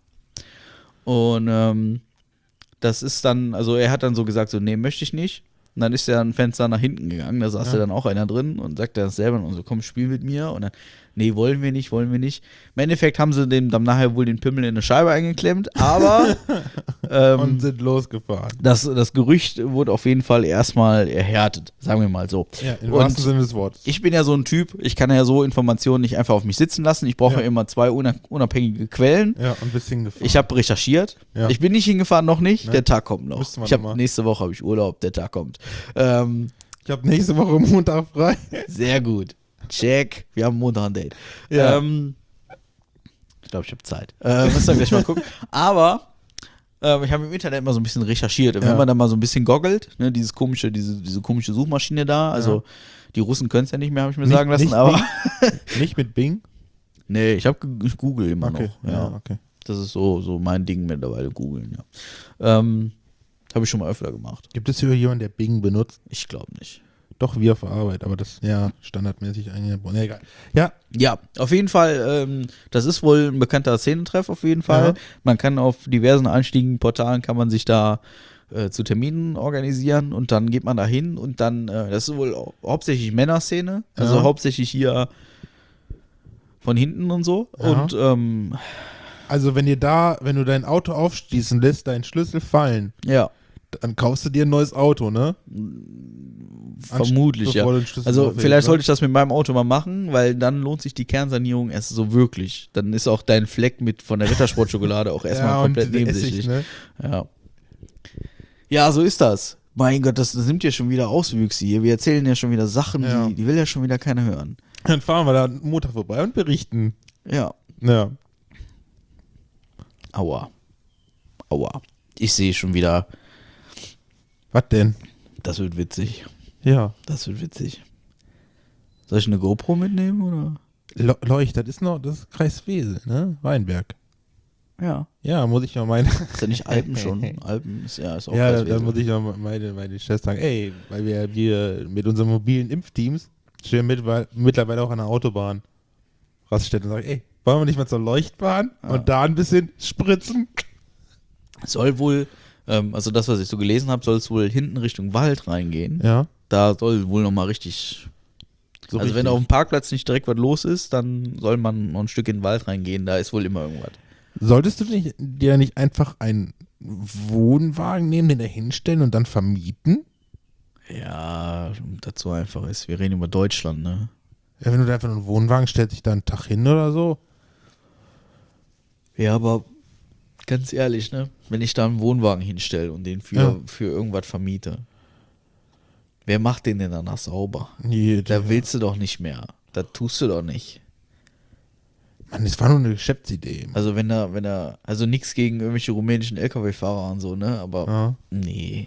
Und das ist dann, also er hat dann so gesagt, so nee, möchte ich nicht. Und dann ist er ein Fenster nach hinten gegangen, da saß Ja. ja dann auch einer drin und sagte das selber und so, komm, spiel mit mir. Und dann, nee, wollen wir nicht. Im Endeffekt haben sie dem dann nachher wohl den Pimmel in eine Scheibe eingeklemmt, aber Und sind losgefahren. das Gerücht wurde auf jeden Fall erstmal erhärtet, sagen wir mal so. Ja, im Und wahrsten Sinne des Wortes. ich bin ja so ein Typ, ich kann ja so Informationen nicht einfach auf mich sitzen lassen. Ich brauche Ja. ja immer 2 unabhängige Quellen. Ja, und ein bisschen gefahren. Ich habe recherchiert. Ja. Ich bin nicht hingefahren, noch nicht. Ne? Der Tag kommt noch. Müsste man mal. Nächste Woche habe ich Urlaub, der Tag kommt. Ich habe nächste Woche Montag frei. Sehr gut. Check. Wir haben Montag ein Date. Ja. Ich glaube, ich habe Zeit. Müssen wir gleich mal gucken. Aber ich habe im Internet mal so ein bisschen recherchiert. Und Ja. wenn man da mal so ein bisschen goggelt, ne, diese komische Suchmaschine da, also die Russen können es ja nicht mehr, habe ich mir Nicht- sagen lassen, nicht aber Nicht mit Bing? nee, ich Google immer Okay. noch. Ja. Okay. Das ist so mein Ding mittlerweile, googeln, ja. Habe ich schon mal öfter gemacht. Gibt es hier jemanden, der Bing benutzt? Ich glaube nicht. Doch, wir auf der Arbeit, aber das, ja, standardmäßig eingebaut. Ja, egal. Ja. Ja, auf jeden Fall, das ist wohl ein bekannter Szenentreff auf jeden Fall. Ja. Man kann auf diversen Einstiegenportalen, kann man sich da zu Terminen organisieren und dann geht man da hin und dann, das ist wohl hauptsächlich Männerszene, also Ja. hauptsächlich hier von hinten und so. Ja. Und Also wenn du dein Auto aufschließen lässt, deinen Schlüssel fallen, ja, dann kaufst du dir ein neues Auto, ne? vermutlich, ja. Bevor du den Schlüssel Also aufhebst, vielleicht ne? sollte ich das mit meinem Auto mal machen, weil dann lohnt sich die Kernsanierung erst so wirklich. Dann ist auch dein Fleck von der Rittersportschokolade auch erstmal ja, komplett und der nebensächlich. Essig, ne? Ja. Ja, so ist das. Mein Gott, das nimmt ja schon wieder Auswüchse hier. Wir erzählen ja schon wieder Sachen, Ja. die will ja schon wieder keiner hören. Dann fahren wir da am Montag vorbei und berichten. Ja. Ja. Aua. Ich sehe schon wieder, Was denn? das wird witzig. Ja. Das wird witzig. Soll ich eine GoPro mitnehmen, oder? Leucht, das ist Kreis Wesel, ne? Weinberg. Ja. Ja, muss ich mal meine. Ist ja nicht Alpen schon. Alpen ist auch Ja, Kreiswesel. da muss ich mal meine Chefs sagen, ey, weil wir mit unseren mobilen Impfteams stehen mittlerweile auch an der Autobahn. Raststätte und sagen, ey, wollen wir nicht mal zur Leuchtbahn und da ein bisschen spritzen? Soll wohl, also das, was ich so gelesen habe, soll es wohl hinten Richtung Wald reingehen. Ja. Da soll wohl nochmal richtig. So Also wenn auf dem Parkplatz nicht direkt was los ist, dann soll man noch ein Stück in den Wald reingehen, da ist wohl immer irgendwas. Solltest du dir nicht einfach einen Wohnwagen nehmen, den da hinstellen und dann vermieten? Ja, dazu einfach ist, wir reden über Deutschland, ne? Ja, wenn du da einfach einen Wohnwagen stellst, dich da einen Tag hin oder so. Ja, aber ganz ehrlich, ne? Wenn ich da einen Wohnwagen hinstelle und den für irgendwas vermiete, wer macht den denn danach sauber? Da willst du doch nicht mehr. Das tust du doch nicht. Mann, das war nur eine Geschäftsidee. Also also nichts gegen irgendwelche rumänischen LKW-Fahrer und so, ne? Aber Ja. nee.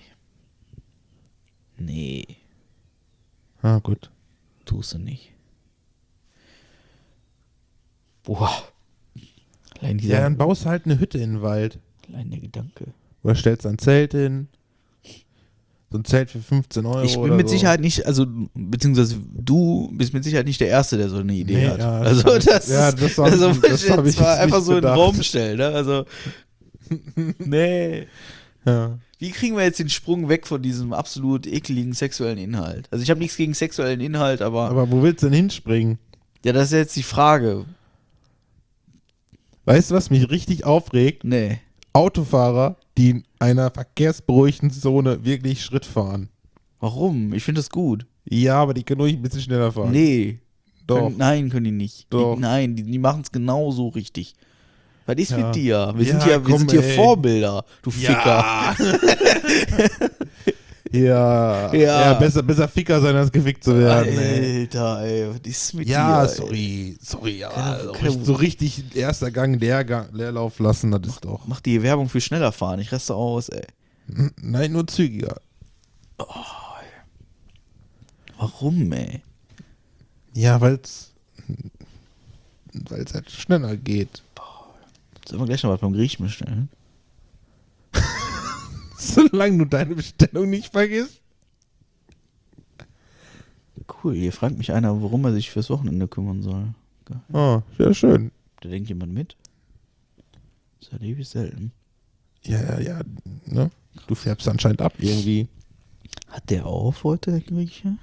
Ah, gut. Tust du nicht. Boah. Allein Ja, dann baust du halt eine Hütte in den Wald. allein der Gedanke. Oder stellst ein Zelt hin. So ein Zelt für 15 Euro. Ich bin oder mit so. Sicherheit nicht, also beziehungsweise du bist mit Sicherheit nicht der Erste, der so eine Idee Nee, hat. ja, Also das ja, ist, das hab also ich- muss das ich hab jetzt ich mal jetzt einfach nicht so in den bedacht. Raum stellen. Ne? Also nee. Ja. Wie kriegen wir jetzt den Sprung weg von diesem absolut ekligen sexuellen Inhalt? Also ich habe nichts gegen sexuellen Inhalt, Aber wo willst du denn hinspringen? ja, das ist jetzt die Frage. Weißt du, was mich richtig aufregt? Nee. Autofahrer, die in einer verkehrsberuhigten Zone wirklich Schritt fahren. Warum? Ich finde das gut. Ja, aber die können ruhig ein bisschen schneller fahren. Nee. Doch. Nein, können die nicht. Doch. Nein, die machen es genauso richtig. Was ist Ja. mit dir? Wir Ja, sind hier, wir komm, sind hier ey. Vorbilder, du Ficker. Ja. Ja. Ja, besser Ficker sein, als gefickt zu werden. Ey. Alter, ey, was ist mit Ja, dir? Ey? sorry, ja. keine- So richtig erster Gang, Leerlauf lassen, das ist doch. Mach die Werbung für schneller fahren, ich raste aus, ey. Nein, nur zügiger. Warum, ey? Ja, weil es halt schneller geht. Sollen wir gleich noch was beim Griechen bestellen? Solange du deine Bestellung nicht vergisst. Cool, hier fragt mich einer, warum er sich fürs Wochenende kümmern soll. Geil. Oh, sehr schön. Da denkt jemand mit? Das erlebe ich selten. Ja, ne? Du färbst anscheinend ab irgendwie. Hat der auf heute, der Grieche?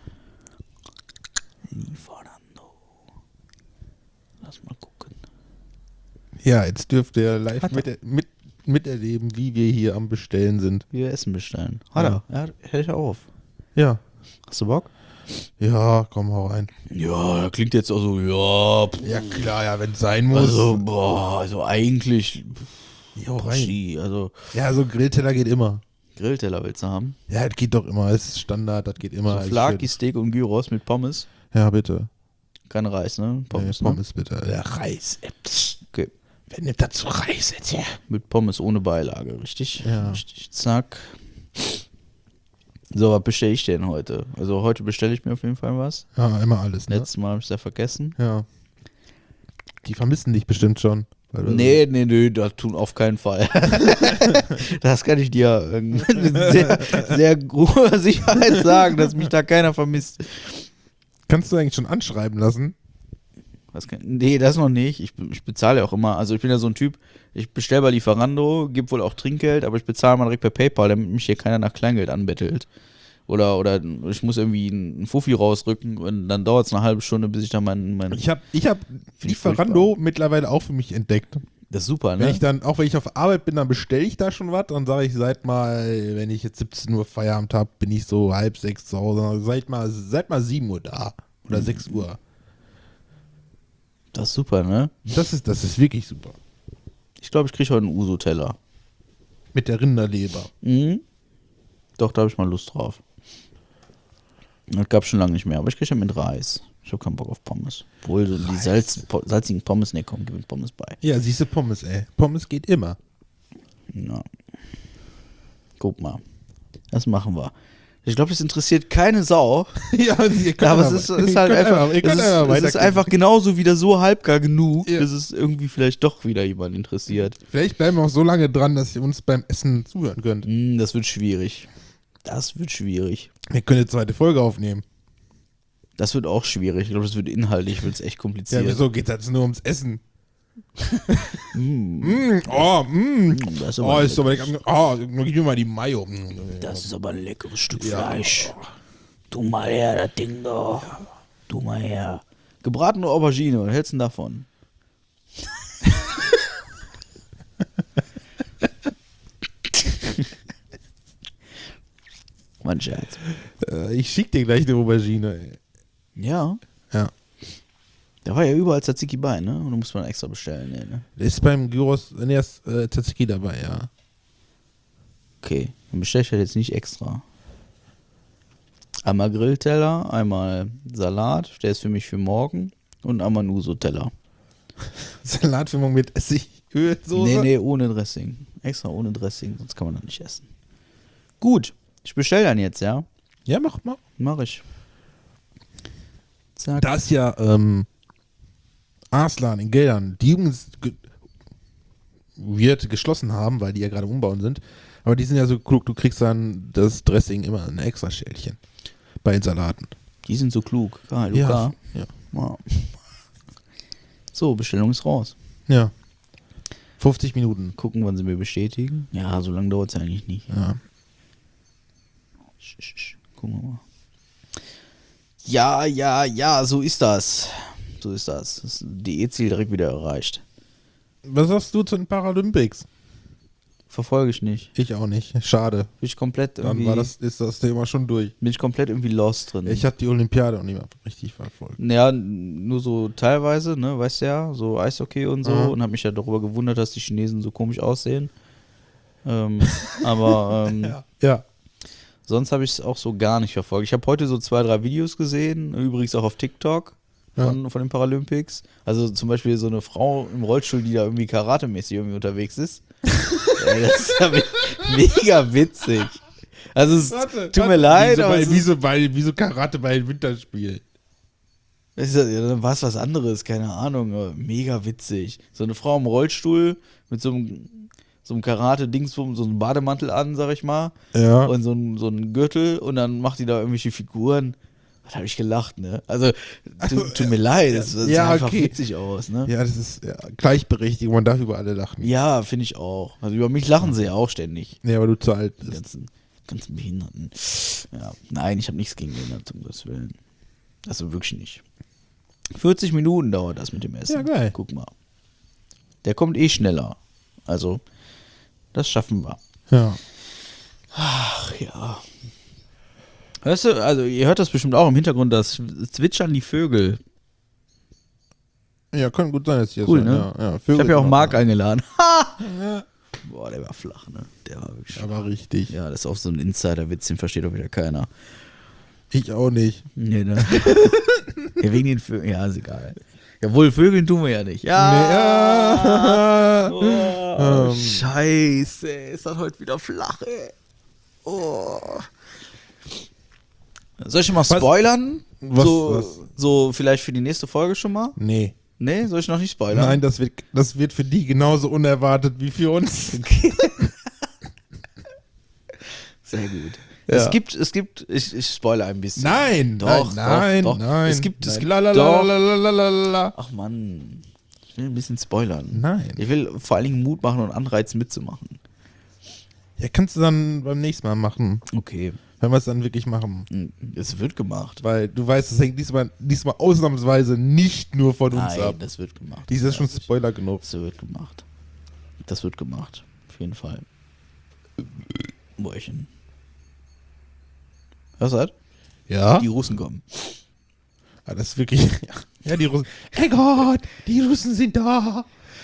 Lieferando. Lass mal gucken. Ja, jetzt dürft ihr live Hat er. miterleben, wie wir hier am Bestellen sind. Wie wir Essen bestellen. Hat Ja. er? Ja, hält er auf. Ja. Hast du Bock? Ja, komm, hau rein. Ja, klingt jetzt auch so, ja. Ja, klar, ja, wenn es sein muss. Also eigentlich. hau rein. Poschi, also Ja, so Grillteller geht immer. Grillteller willst du haben? Ja, das geht doch immer. Das ist Standard, das geht immer. So Ist Flaki, schön. Steak und Gyros mit Pommes. Ja, bitte. Kein Reis, ne? Pommes, Nee, Pommes bitte. Ja, Reis. Okay. Wer nimmt dazu Reis jetzt? Ja. Mit Pommes ohne Beilage, richtig? Ja. Richtig, zack. So, was bestelle ich denn heute? Also heute bestelle ich mir auf jeden Fall was. Ja, immer alles, ne? Letztes Mal habe ich es ja vergessen. Ja. Die vermissen dich bestimmt schon. Nee, das tun auf keinen Fall. Das kann ich dir mit sehr großer Sicherheit sagen, dass mich da keiner vermisst. Kannst du eigentlich schon anschreiben lassen? Nee, das noch nicht. Ich bezahle ja auch immer. Also ich bin ja so ein Typ, ich bestelle bei Lieferando, gebe wohl auch Trinkgeld, aber ich bezahle mal direkt per PayPal, damit mich hier keiner nach Kleingeld anbettelt. Oder ich muss irgendwie einen Fuffi rausrücken und dann dauert es eine halbe Stunde, bis ich dann mein Ich hab Lieferando mittlerweile auch für mich entdeckt. Das ist super, ne? Wenn ich auf Arbeit bin, dann bestelle ich da schon was. Dann sage ich, wenn ich jetzt 17 Uhr Feierabend habe, bin ich so 5:30 zu Hause. Seid mal 7 Uhr da. Oder 6 Uhr. Das ist super, ne? Das ist wirklich super. Ich glaube, ich kriege heute einen Uso-Teller. Mit der Rinderleber. Mhm. Doch, da habe ich mal Lust drauf. Das gab es schon lange nicht mehr, aber ich kriege ja mit Reis. Ich habe keinen Bock auf Pommes. Obwohl, so die salzigen Pommes, ne, komm, gib mir Pommes bei. Ja, siehst du, Pommes, ey. Pommes geht immer. Ja. Guck mal. Das machen wir. Ich glaube, das interessiert keine Sau. Ja, aber es ist halt einfach, es ist einfach genauso wieder so halbgar genug, dass es irgendwie vielleicht doch wieder jemand interessiert. Vielleicht bleiben wir auch so lange dran, dass ihr uns beim Essen zuhören könnt. Das wird schwierig. Wir können eine zweite Folge aufnehmen. Das wird auch schwierig. Ich glaube, das wird inhaltlich echt kompliziert. Ja, wieso geht das nur ums Essen? Das ist aber gib mir mal die Mayo. Das ist aber ein leckeres Stück Fleisch. Tu mal her, das Ding da. Tu mal her. Gebratene Aubergine, was hältst du denn davon? Mein Scherz. Ich schick dir gleich eine Aubergine, ey. Ja. Ja. Da war ja überall Tzatziki bei, ne? Und du musst man extra bestellen, ne? Ist beim Gyros Tzatziki dabei, ja. Okay, dann bestelle ich halt jetzt nicht extra. Einmal Grillteller, einmal Salat, der ist für mich für morgen, und einmal einen Uso-Teller. Salat für morgen mit Essig, Öl, Soße? Nee, ohne Dressing. Extra ohne Dressing, sonst kann man das nicht essen. Gut, ich bestelle dann jetzt, ja? Ja, mach mal. Mach ich. Zack. Da ist ja Arslan in Geldern, die Jungs wird geschlossen haben, weil die ja gerade umbauen sind. Aber die sind ja so klug, du kriegst dann das Dressing immer ein extra Schälchen bei den Salaten. Die sind so klug. Geil, Luca. Ja. Wow. So, Bestellung ist raus. Ja. 50 Minuten. Gucken, wann sie mir bestätigen. Ja, so lange dauert es eigentlich nicht. Ja. Gucken wir mal. Ja, so ist das. Das Diätziel direkt wieder erreicht. Was sagst du zu den Paralympics? Verfolge ich nicht. Ich auch nicht. Schade. Bin ich komplett irgendwie. Dann ist das Thema schon durch. Bin ich komplett irgendwie lost drin. Ich habe die Olympiade auch nicht mehr richtig verfolgt. Ja, nur so teilweise, ne, weißt du ja, so Eishockey und so, und habe mich ja darüber gewundert, dass die Chinesen so komisch aussehen. Aber ja. Sonst habe ich es auch so gar nicht verfolgt. Ich habe heute so 2, 3 Videos gesehen, übrigens auch auf TikTok von den Paralympics. Also zum Beispiel so eine Frau im Rollstuhl, die da irgendwie karatemäßig irgendwie unterwegs ist. Das ist ja mega witzig. Also es tut mir leid, wieso Karate bei den Winterspielen? Dann war es was anderes, keine Ahnung, aber mega witzig. So eine Frau im Rollstuhl mit so einem Karate-Dings, so einen Bademantel an, sag ich mal. Ja. Und so einen Gürtel, und dann macht die da irgendwelche Figuren. Da habe ich gelacht, ne? Also, tut mir leid, das sieht einfach witzig aus, ne? Ja, das ist Gleichberechtigung, man darf über alle lachen. Ja, finde ich auch. Also über mich lachen sie ja auch ständig. Nee, aber du zu alt Die bist. ganzen Behinderten. Ja, nein, ich habe nichts gegen Behinderte, um Gottes Willen. Also wirklich nicht. 40 Minuten dauert das mit dem Essen. Ja, geil. Guck mal. Der kommt eh schneller. Also, das schaffen wir. Ja. Ach ja. Hörst du, also ihr hört das bestimmt auch im Hintergrund, das zwitschern die Vögel. Ja, kann gut sein, dass hier cool, so, ne? Ja, ich habe ja auch Marc eingeladen. Ha! Boah, der war flach, ne? Der war wirklich. Aber richtig. Ja, das ist auch so ein Insider-Witz, den versteht auch wieder keiner. Ich auch nicht. Nee, ne? Ja, wegen den Vögeln. Ja, ist egal. Jawohl, Vögeln tun wir ja nicht. Ja! Nee, oh, Scheiße, ist das heute wieder flach, ey. Oh. Soll ich schon mal spoilern? Was? So vielleicht für die nächste Folge schon mal? Nee. Nee, soll ich noch nicht spoilern? Nein, das wird für die genauso unerwartet wie für uns. Okay. Sehr gut. Ja. Es gibt, ich spoilere ein bisschen. Nein, Doch. nein. Es gibt, doch. Lalalala. Ach Mann, ich will ein bisschen spoilern. Nein. Ich will vor allen Dingen Mut machen und Anreiz mitzumachen. Ja, kannst du dann beim nächsten Mal machen, Okay, wenn wir es dann wirklich machen. es wird gemacht. Weil du weißt, es hängt diesmal ausnahmsweise nicht nur von uns Nein, ab. das wird gemacht. Dies ist schon Spoiler genug. Das wird gemacht. Das wird gemacht. Auf jeden Fall. Bäuchen. Hörst du das? Ja? Die Russen kommen. Ah, das ist wirklich. Ja, die Russen. Hey Gott, die Russen sind da.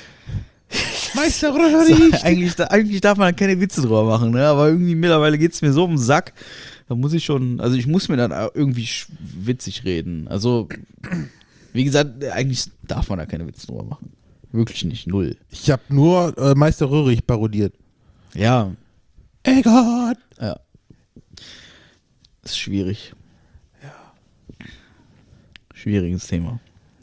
Meister Röhrig. Eigentlich darf man keine Witze drüber machen, ne? Aber irgendwie mittlerweile geht es mir so um den Sack. Da muss ich schon, also ich muss mir dann irgendwie witzig reden. Also, wie gesagt, eigentlich darf man da keine Witze drüber machen. Wirklich nicht, null. Ich habe nur Meister Röhrig parodiert. Ja, Hey Gott. ja. Ist schwierig. Ja. Schwieriges Thema.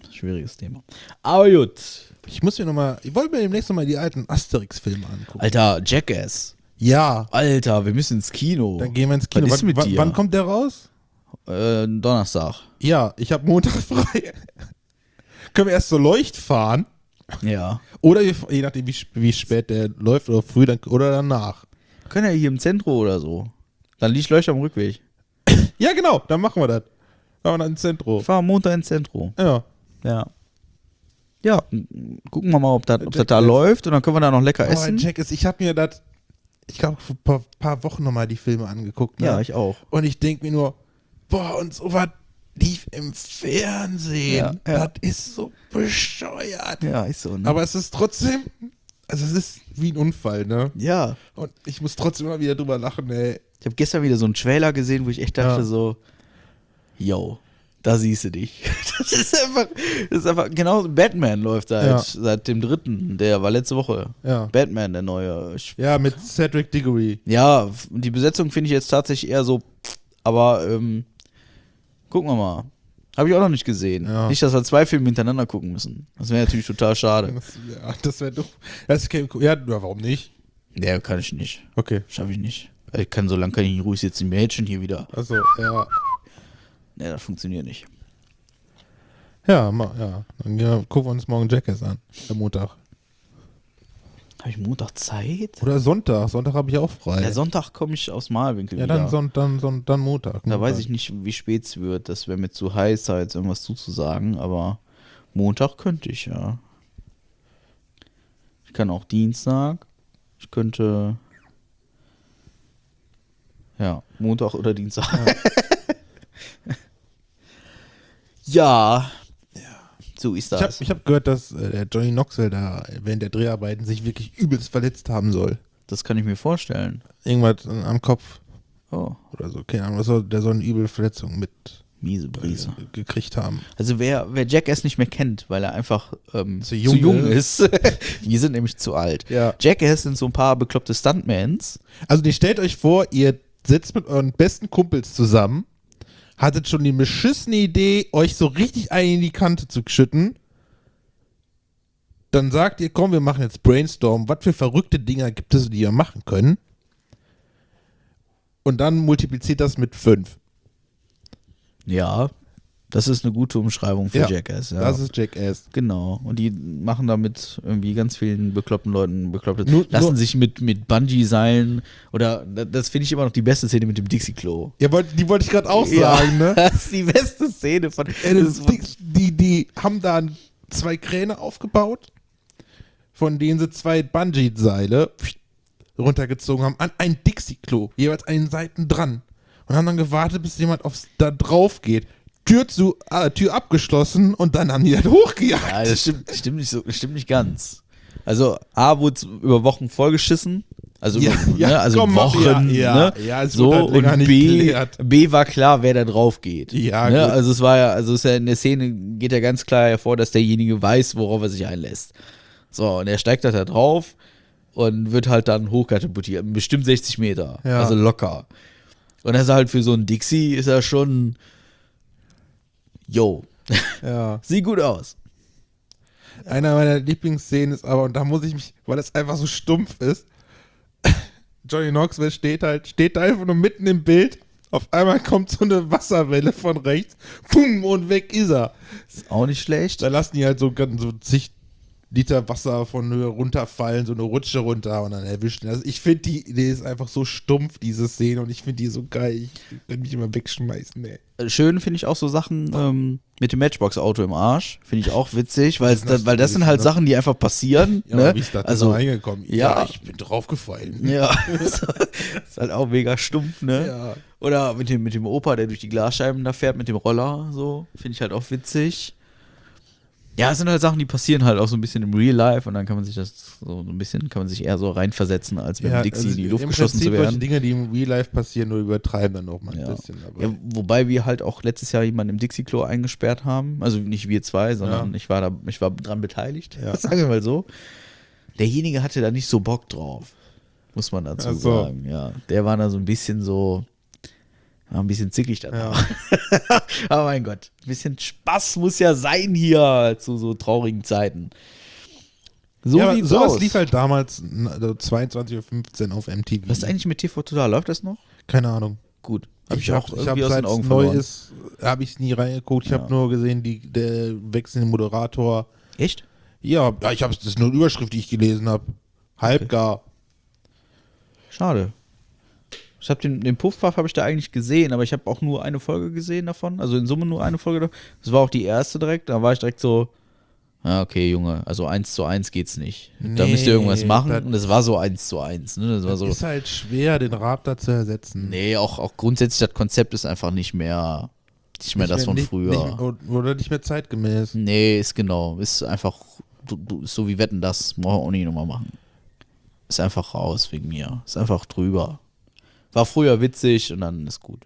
Aber gut. Ich wollte mir demnächst nochmal die alten Asterix-Filme angucken. Alter, Jackass. Ja. Alter, wir müssen ins Kino. Dann gehen wir ins Kino. Was ist mit dir? Wann kommt der raus? Donnerstag. Ja, ich habe Montag frei. Können wir erst so Leucht fahren? Ja. Oder je nachdem, wie spät der läuft oder früh oder danach. Können ja hier im Zentrum oder so. Dann liegt Leucht am Rückweg. Ja, genau, dann machen wir das. Fahren wir dann ins Zentrum. Ich fahre Montag ins Zentrum. Ja. Ja. Ja, gucken wir mal, ob das da läuft und dann können wir da noch lecker essen. Jackass, ich habe mir das, ich glaube, vor ein paar Wochen nochmal die Filme angeguckt. Ne? Ja, ich auch. Und ich denke mir nur, boah, und sowas lief im Fernsehen. Ja. Das ist so bescheuert. Ja, ist so, ne? Aber es ist trotzdem, also es ist wie ein Unfall, ne? Ja. Und ich muss trotzdem mal wieder drüber lachen, ey. Ich habe gestern wieder so einen Trailer gesehen, wo ich echt dachte so, yo, da siehst du dich. Das ist einfach, genau, Batman läuft seit dem 3., der war letzte Woche. Ja. Batman, der neue. Ja, mit Cedric Diggory. Ja, die Besetzung finde ich jetzt tatsächlich eher so, aber gucken wir mal. Habe ich auch noch nicht gesehen. Ja. Nicht, dass wir 2 Filme hintereinander gucken müssen. Das wäre natürlich total schade. Das wäre doch. Ja, warum nicht? Nee, kann ich nicht. Okay. Schaffe ich nicht. So lange kann ich nicht ruhig sitzen. Die Mädchen hier wieder. Also, ja. Nee, das funktioniert nicht. Ja. Dann gucken wir uns morgen Jackass an. Am Montag. Habe ich Montag Zeit? Oder Sonntag. Sonntag habe ich auch frei. Ja, Sonntag komme ich aus Malwinkel Ja, wieder. dann Montag. Da weiß ich nicht, wie spät es wird. Das wäre mir zu heiß, da jetzt irgendwas zuzusagen. Aber Montag könnte ich, ja. Ich kann auch Dienstag. Ich könnte... Ja, Montag oder Dienstag. Ja. So ist das. Ich hab gehört, dass der Johnny Knoxville da während der Dreharbeiten sich wirklich übelst verletzt haben soll. Das kann ich mir vorstellen. Irgendwas am Kopf Oh, oder so. Keine Ahnung, der soll eine üble Verletzung mit miese Brise. gekriegt haben. Also wer Jackass nicht mehr kennt, weil er einfach zu jung jung ist. Wir sind nämlich zu alt. Ja. Jackass sind so ein paar bekloppte Stuntmans. Also ihr stellt euch vor, ihr sitzt mit euren besten Kumpels zusammen, hattet schon die beschissene Idee, euch so richtig einen in die Kante zu schütten. Dann sagt ihr, komm, wir machen jetzt Brainstorm. Was für verrückte Dinger gibt es, die wir machen können? Und dann multipliziert das mit 5. Ja, das ist eine gute Umschreibung für Jackass. Ja. Das ist Jackass. Genau. Und die machen damit irgendwie ganz vielen bekloppten Leuten lassen sich mit Bungee-Seilen oder das finde ich immer noch die beste Szene mit dem Dixie-Klo. Ja, die wollte ich gerade auch sagen, ne? Das ist die beste Szene von. Die haben da 2 Kräne aufgebaut, von denen sie 2 Bungee-Seile runtergezogen haben, an ein Dixie-Klo, jeweils an den Seiten dran. Und haben dann gewartet, bis jemand da drauf geht. Tür abgeschlossen und dann haben die das hochgejagt. Ja, das stimmt nicht so, das stimmt nicht ganz. Also A wurde es über Wochen vollgeschissen. Also, Wochen. Ja, es so, wurde halt länger und nicht geklärt. B war klar, wer da drauf geht. Ja, ne? gut. Also es war ja, also es ist ja in der Szene geht ja ganz klar hervor, dass derjenige weiß, worauf er sich einlässt. So, und er steigt da drauf und wird halt dann hochkatapultiert. Bestimmt 60 Meter. Ja. Also locker. Und das ist halt für so einen Dixie ist er schon, yo, Ja. sieht gut aus. Einer meiner Lieblingsszenen ist aber, und da muss ich mich, weil es einfach so stumpf ist, Johnny Knoxville steht da einfach nur mitten im Bild. Auf einmal kommt so eine Wasserwelle von rechts, pum, und weg ist er. Ist auch nicht schlecht. Da lassen die halt so zig Liter Wasser von Höhe runterfallen, so eine Rutsche runter und dann erwischen. Also ich finde die Idee ist einfach so stumpf, diese Szene, und ich finde die so geil. Ich könnte mich immer wegschmeißen, ey. Schön finde ich auch so Sachen mit dem Matchbox-Auto im Arsch. Finde ich auch witzig, weil das sind halt Sachen, die einfach passieren. Ja, ne? wie ist das also reingekommen? Ja, ich bin draufgefallen. Ja, ist halt auch mega stumpf, ne? Ja. Oder mit dem Opa, der durch die Glasscheiben da fährt, mit dem Roller, so. Finde ich halt auch witzig. Ja, es sind halt Sachen, die passieren halt auch so ein bisschen im Real Life und dann kann man sich das so ein bisschen, kann man sich eher so reinversetzen, als mit dem Dixie in die Luft geschossen zu werden. Solche Dinge, die im Real Life passieren, nur übertreiben dann auch mal ein bisschen. Aber ja, wobei wir halt auch letztes Jahr jemanden im Dixie-Klo eingesperrt haben. Also nicht wir zwei, sondern ich war dran beteiligt, sagen wir mal so. Derjenige hatte da nicht so Bock drauf, muss man dazu sagen. Ja, der war da so ein bisschen so, ein bisschen zickig danach. Ja. Aber mein Gott, ein bisschen Spaß muss ja sein hier zu so traurigen Zeiten. So ja, sieht's sowas aus. lief halt damals 22:15 Uhr auf MTV. Was ist eigentlich mit TV Total? Läuft das noch? Keine Ahnung. Gut. Ich habe seit es neu ist, habe ich nie reingeguckt. Ich habe nur gesehen, der wechselnde Moderator. Echt? Ja, das ist nur eine Überschrift, die ich gelesen habe. Halbgar. Schade. Ich habe den Puffpuff habe ich da eigentlich gesehen, aber ich habe auch nur eine Folge gesehen davon. Also in Summe nur eine Folge. Das war auch die erste direkt. Da war ich direkt so, okay, Junge, also 1:1 geht's nicht. Da müsst ihr irgendwas machen. Und das war so 1:1. Ne? Das ist halt schwer, den Raptor zu ersetzen. Nee, auch grundsätzlich das Konzept ist einfach nicht mehr das von früher. Oder nicht mehr zeitgemäß. Nee, ist einfach, ist so wie Wetten, das brauchen wir auch nicht nochmal machen. Ist einfach raus wegen mir. Ist einfach drüber. War früher witzig und dann ist gut.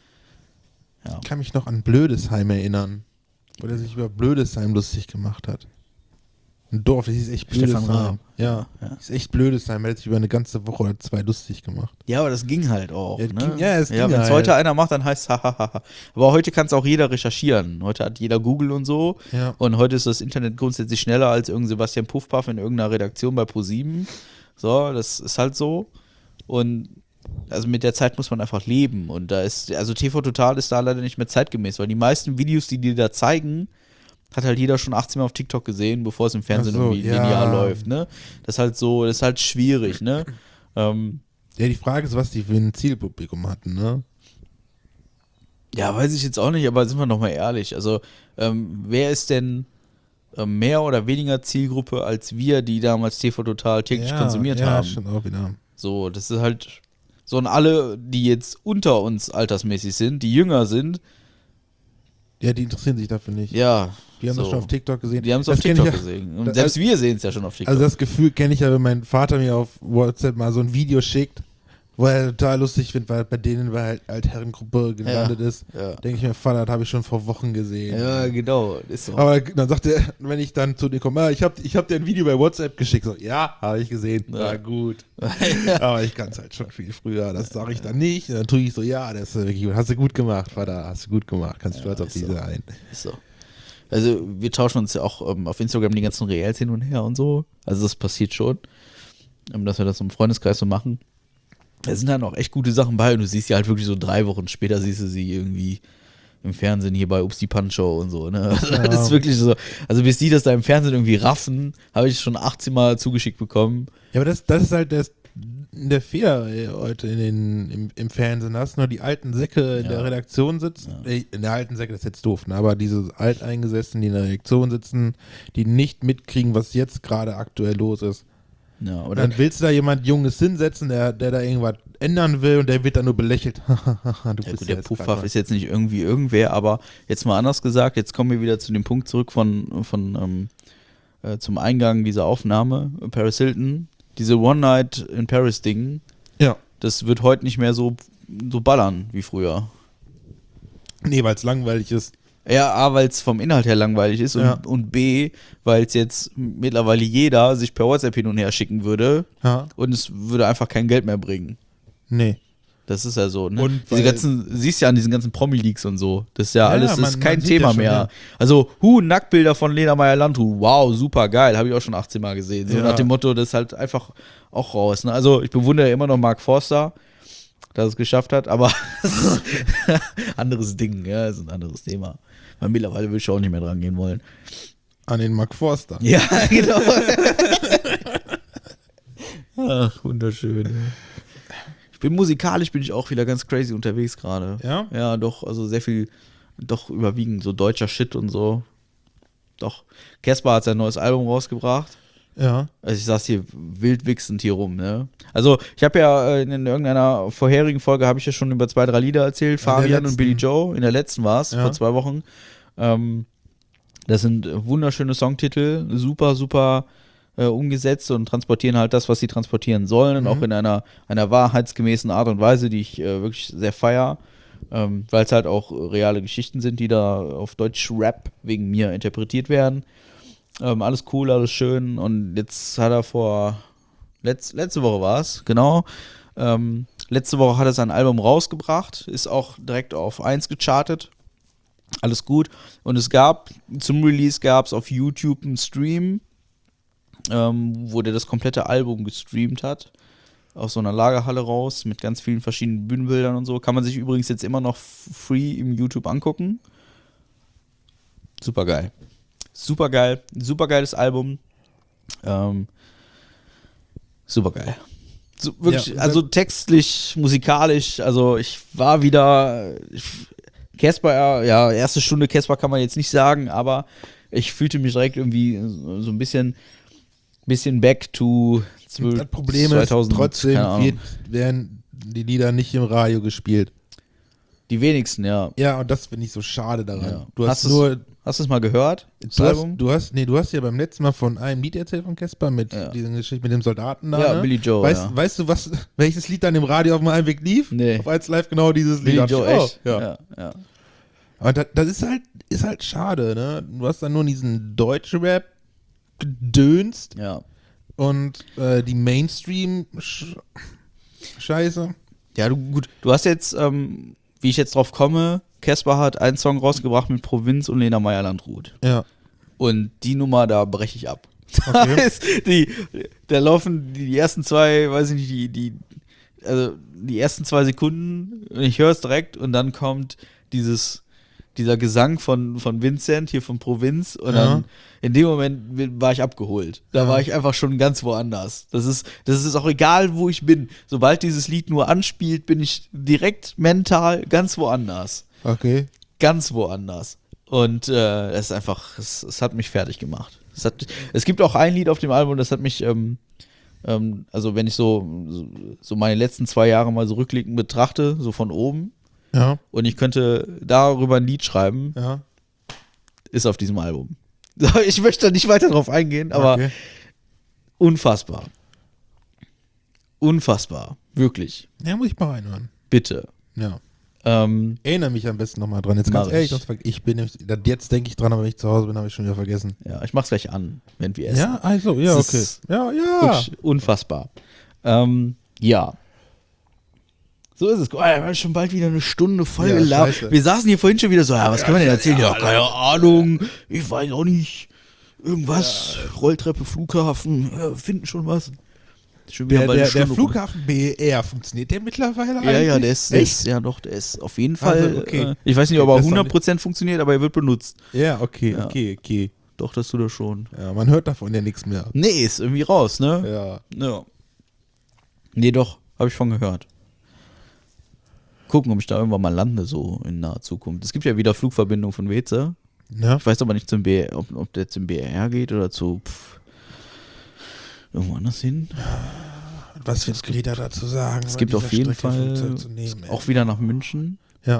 Ja. Ich kann mich noch an Blödesheim erinnern, wo der sich über Blödesheim lustig gemacht hat. Ein Dorf, das hieß echt Blödesheim. Ja, das ist echt Blödesheim. Er hat sich über eine ganze Woche oder 2 lustig gemacht. Ja, aber das ging halt auch. Ja, ne? Es ging wenn es heute einer macht, dann heißt es hahaha. Aber heute kann es auch jeder recherchieren. Heute hat jeder Google und so. Ja. Und heute ist das Internet grundsätzlich schneller als irgendein Sebastian Puffpaff in irgendeiner Redaktion bei Pro7. So, das ist halt so. Und also mit der Zeit muss man einfach leben. Und also TV Total ist da leider nicht mehr zeitgemäß, weil die meisten Videos, die da zeigen, hat halt jeder schon 18 Mal auf TikTok gesehen, bevor es im Fernsehen irgendwie linear läuft, ne? Das ist halt schwierig, ne? Ja, die Frage ist, was die für ein Zielpublikum hatten, ne? Ja, weiß ich jetzt auch nicht, aber sind wir noch mal ehrlich. Also, wer ist denn mehr oder weniger Zielgruppe als wir, die damals TV Total täglich konsumiert haben? Ja, schon auch wieder. So, das ist halt so, und alle, die jetzt unter uns altersmäßig sind, die jünger sind. Ja, die interessieren sich dafür nicht. Ja. Die haben das schon auf TikTok gesehen. Die haben es auf TikTok gesehen. Und selbst wir sehen es ja schon auf TikTok. Also das Gefühl kenne ich ja, wenn mein Vater mir auf WhatsApp mal so ein Video schickt, wo er total lustig findet, weil bei denen halt Altherrengruppe gelandet ist. Ja. Denke ich mir, Vater, das habe ich schon vor Wochen gesehen. Ja, genau. Ist so. Aber dann sagt er, wenn ich dann zu dir komme, ich hab dir ein Video bei WhatsApp geschickt. So, ja, habe ich gesehen. Ja. Na gut. Aber ich kann es halt schon viel früher. Das sage ich dann nicht. Und dann tue ich so, ja, das ist wirklich gut. Hast du gut gemacht, Vater. Hast du gut gemacht. Kannst stolz auf diese sein. Ist so. Also wir tauschen uns ja auch auf Instagram die ganzen Reels hin und her und so. Also das passiert schon. Dass wir das im Freundeskreis so machen. Da sind dann auch echt gute Sachen bei und du siehst sie halt wirklich so 3 Wochen später siehst du sie irgendwie im Fernsehen hier bei Ups die Punch-Show und so, ne? Also das ist wirklich so, also bis die das da im Fernsehen irgendwie raffen, habe ich schon 18 Mal zugeschickt bekommen. Ja, aber das ist halt der Fehler heute im Fernsehen. Da hast du nur die alten Säcke in der Redaktion sitzen. Ja. In der alten Säcke, das ist jetzt doof, ne? Aber diese Alteingesessenen, die in der Redaktion sitzen, die nicht mitkriegen, was jetzt gerade aktuell los ist. Ja, oder dann willst du da jemand Junges hinsetzen, der da irgendwas ändern will und der wird dann nur belächelt. Der Puffpuff ist jetzt nicht irgendwie irgendwer, aber jetzt mal anders gesagt, jetzt kommen wir wieder zu dem Punkt zurück zum Eingang dieser Aufnahme, Paris Hilton, diese One-Night in Paris-Ding, das wird heute nicht mehr so ballern wie früher. Nee, weil es langweilig ist. Ja, A, weil es vom Inhalt her langweilig ist und B, weil es jetzt mittlerweile jeder sich per WhatsApp hin und her schicken würde und es würde einfach kein Geld mehr bringen. Nee. Das ist ja so, ne? Und Diese ganzen, siehst ja an diesen ganzen Promi-Leaks und so. Das ist ja alles, das ist kein Thema schon, mehr. Ja. Also, Nacktbilder von Lena Meyer-Landrut, wow, super geil, habe ich auch schon 18 Mal gesehen. So nach dem Motto, das ist halt einfach auch raus. Ne? Also, ich bewundere immer noch Mark Forster, dass es geschafft hat, aber anderes Ding, ja, ist ein anderes Thema. Weil mittlerweile würde ich auch nicht mehr dran gehen wollen. An den Mark Forster. Ja, genau. Ach, wunderschön. Musikalisch bin ich auch wieder ganz crazy unterwegs gerade. Ja? Ja, doch, also sehr viel, doch überwiegend so deutscher Shit und so. Doch. Casper hat sein neues Album rausgebracht. Ja. Also ich saß hier wild wichsend hier rum, ne? Also ich habe ja in irgendeiner vorherigen Folge habe ich ja schon über 2, 3 Lieder erzählt, Fabian und Billy Joe. In der letzten war es, vor 2 Wochen. Das sind wunderschöne Songtitel, super, super umgesetzt und transportieren halt das, was sie transportieren sollen und auch in einer wahrheitsgemäßen Art und Weise, die ich wirklich sehr feier, weil es halt auch reale Geschichten sind, die da auf Deutsch Rap wegen mir interpretiert werden. Alles cool, alles schön und jetzt hat er letzte Woche war es, genau, letzte Woche hat er sein Album rausgebracht, ist auch direkt auf 1 gechartet. Alles gut. Und zum Release gab es auf YouTube einen Stream, wo der das komplette Album gestreamt hat. Aus so einer Lagerhalle raus, mit ganz vielen verschiedenen Bühnenbildern und so. Kann man sich übrigens jetzt immer noch free im YouTube angucken. Super geil. Super geil. Super geiles Album. Super geil. So, wirklich, ja, also textlich, musikalisch, also ich war wieder. Casper, ja, erste Stunde Casper kann man jetzt nicht sagen, aber ich fühlte mich direkt irgendwie so ein bisschen back to 12, das Problem 2000, ist, trotzdem werden die Lieder nicht im Radio gespielt. Die wenigsten, ja. Ja, und das finde ich so schade daran. Ja. Du hast es mal gehört? Du hast ja beim letzten Mal von einem Lied erzählt von Casper mit dieser Geschichte mit dem Soldaten da. Ja, ne? Billy Joe. Weißt du, welches Lied dann im Radio auf dem Heimweg lief? Nee. Auf 1 Live genau dieses Lied. Billy Joe, echt? Ja. Aber das ist halt schade, ne? Du hast dann nur diesen Deutsch-Rap gedönst. Ja. Und die Mainstream-Scheiße. Ja, du hast jetzt, wie ich jetzt drauf komme, Casper hat einen Song rausgebracht mit Provinz und Lena Meyer-Landrut. Ja. Und die Nummer, da breche ich ab. Okay. Da laufen die ersten 2, weiß ich nicht, die ersten 2 Sekunden und ich höre es direkt und dann kommt dieser Gesang von Vincent hier von Provinz und dann in dem Moment war ich abgeholt. Da war ich einfach schon ganz woanders. Das ist auch egal, wo ich bin. Sobald dieses Lied nur anspielt, bin ich direkt mental ganz woanders. Okay. Ganz woanders. Und es ist einfach, es hat mich fertig gemacht. Es gibt auch ein Lied auf dem Album, das hat mich, also wenn ich so meine letzten 2 Jahre mal so rückblickend betrachte, so von oben, und ich könnte darüber ein Lied schreiben, ist auf diesem Album. Ich möchte da nicht weiter drauf eingehen, aber unfassbar. Unfassbar. Wirklich. Ja, muss ich mal reinhören. Bitte. Ja. Erinnere mich am besten nochmal dran. Jetzt ganz ehrlich, jetzt denke ich dran, aber wenn ich zu Hause bin, habe ich schon wieder vergessen. Ja, ich mach's gleich an, wenn wir essen. Ja, also, ja, okay. Ja. Unfassbar. Ja. So ist es. Oh, wir haben schon bald wieder eine Stunde voll gelabert. Wir saßen hier vorhin schon wieder so, was können wir denn erzählen? Ja, keine Ahnung. Ich weiß auch nicht. Irgendwas. Rolltreppe, Flughafen. Finden schon was. Schon wieder der Flughafen BER, funktioniert der mittlerweile eigentlich? Ja, der ist auf jeden Fall. Also, okay. Ich weiß nicht, ob er 100% funktioniert, aber er wird benutzt. Ja, okay. Doch, das tut er schon. Ja, man hört davon ja nichts mehr. Nee, ist irgendwie raus, ne? Ja. Nee, doch, habe ich von gehört. Gucken, ob ich da irgendwann mal lande, so in naher Zukunft. Es gibt ja wieder Flugverbindungen von Weze. Ja. Ich weiß aber nicht, ob der zum BER geht oder zu irgendwo anders hin. Was wird Greta dazu sagen? Es gibt auf jeden Fall auch wieder nach München. Ja.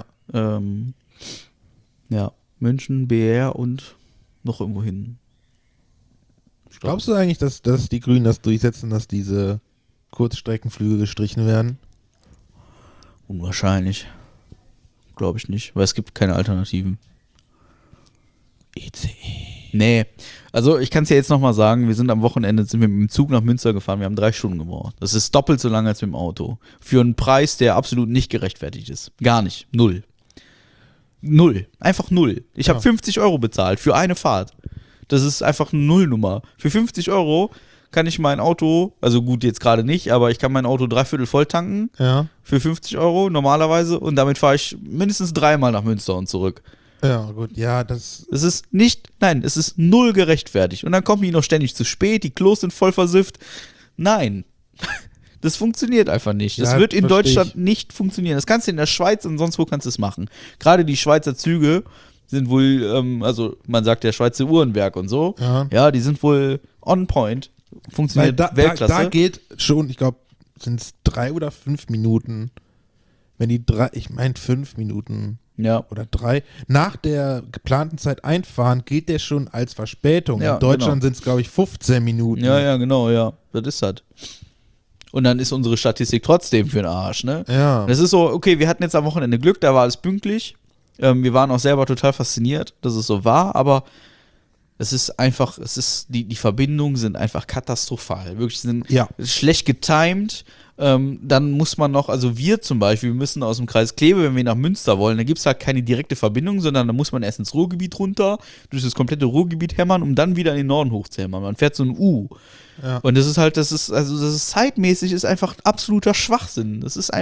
München, BER und noch irgendwo hin. Glaubst du eigentlich, dass die Grünen das durchsetzen, dass diese Kurzstreckenflüge gestrichen werden? Unwahrscheinlich. Glaube ich nicht, weil es gibt keine Alternativen. ICE. Nee, also ich kann es ja jetzt nochmal sagen, wir sind am Wochenende, sind wir mit dem Zug nach Münster gefahren, wir haben 3 Stunden gebraucht. Das ist doppelt so lange als mit dem Auto. Für einen Preis, der absolut nicht gerechtfertigt ist. Gar nicht. Null. Einfach null. Ich habe 50 Euro bezahlt für eine Fahrt. Das ist einfach eine Nullnummer. Für 50 Euro kann ich mein Auto, also gut, jetzt gerade nicht, aber ich kann mein Auto 3/4 voll tanken. Ja. Für 50 Euro normalerweise und damit fahre ich mindestens 3-mal nach Münster und zurück. Ja, gut, ja, das. Es ist nicht, nein, es ist null gerechtfertigt. Und dann kommen die noch ständig zu spät, die Klos sind voll versifft. Nein, das funktioniert einfach nicht. Das Ja, wird in versteh Deutschland ich. nicht funktionieren. Das kannst du in der Schweiz und sonst wo kannst du es machen. Gerade die Schweizer Züge sind wohl, also man sagt ja Schweizer Uhrenwerk und so. Ja, die sind wohl on point. Funktioniert Weltklasse. Da geht schon, ich glaube, sind es 3 oder 5 Minuten. Wenn die 5 Minuten. Ja. Oder 3. Nach der geplanten Zeit einfahren, geht der schon als Verspätung. Ja, in Deutschland genau. sind es, glaube ich, 15 Minuten. Ja, genau, ja. Das ist das. Und dann ist unsere Statistik trotzdem für den Arsch, ne? Ja. Das ist so, okay, wir hatten jetzt am Wochenende Glück, da war alles pünktlich. Wir waren auch selber total fasziniert, dass es so war, aber es ist einfach, die Verbindungen sind einfach katastrophal. Wirklich sind schlecht getimed. Dann muss man noch, also wir zum Beispiel, wir müssen aus dem Kreis Kleve, wenn wir nach Münster wollen, da gibt es halt keine direkte Verbindung, sondern da muss man erst ins Ruhrgebiet runter, durch das komplette Ruhrgebiet hämmern, um dann wieder in den Norden hochzuhämmern. Man fährt so ein U. Ja. Und das ist zeitmäßig ist einfach absoluter Schwachsinn. Es ist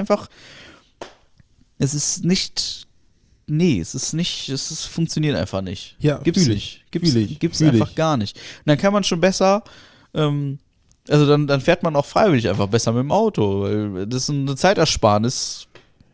funktioniert einfach nicht. Ja, Gibt's nicht. Gibt's einfach gar nicht. Und dann kann man schon besser, also dann fährt man auch freiwillig einfach besser mit dem Auto, weil das ist eine Zeitersparnis.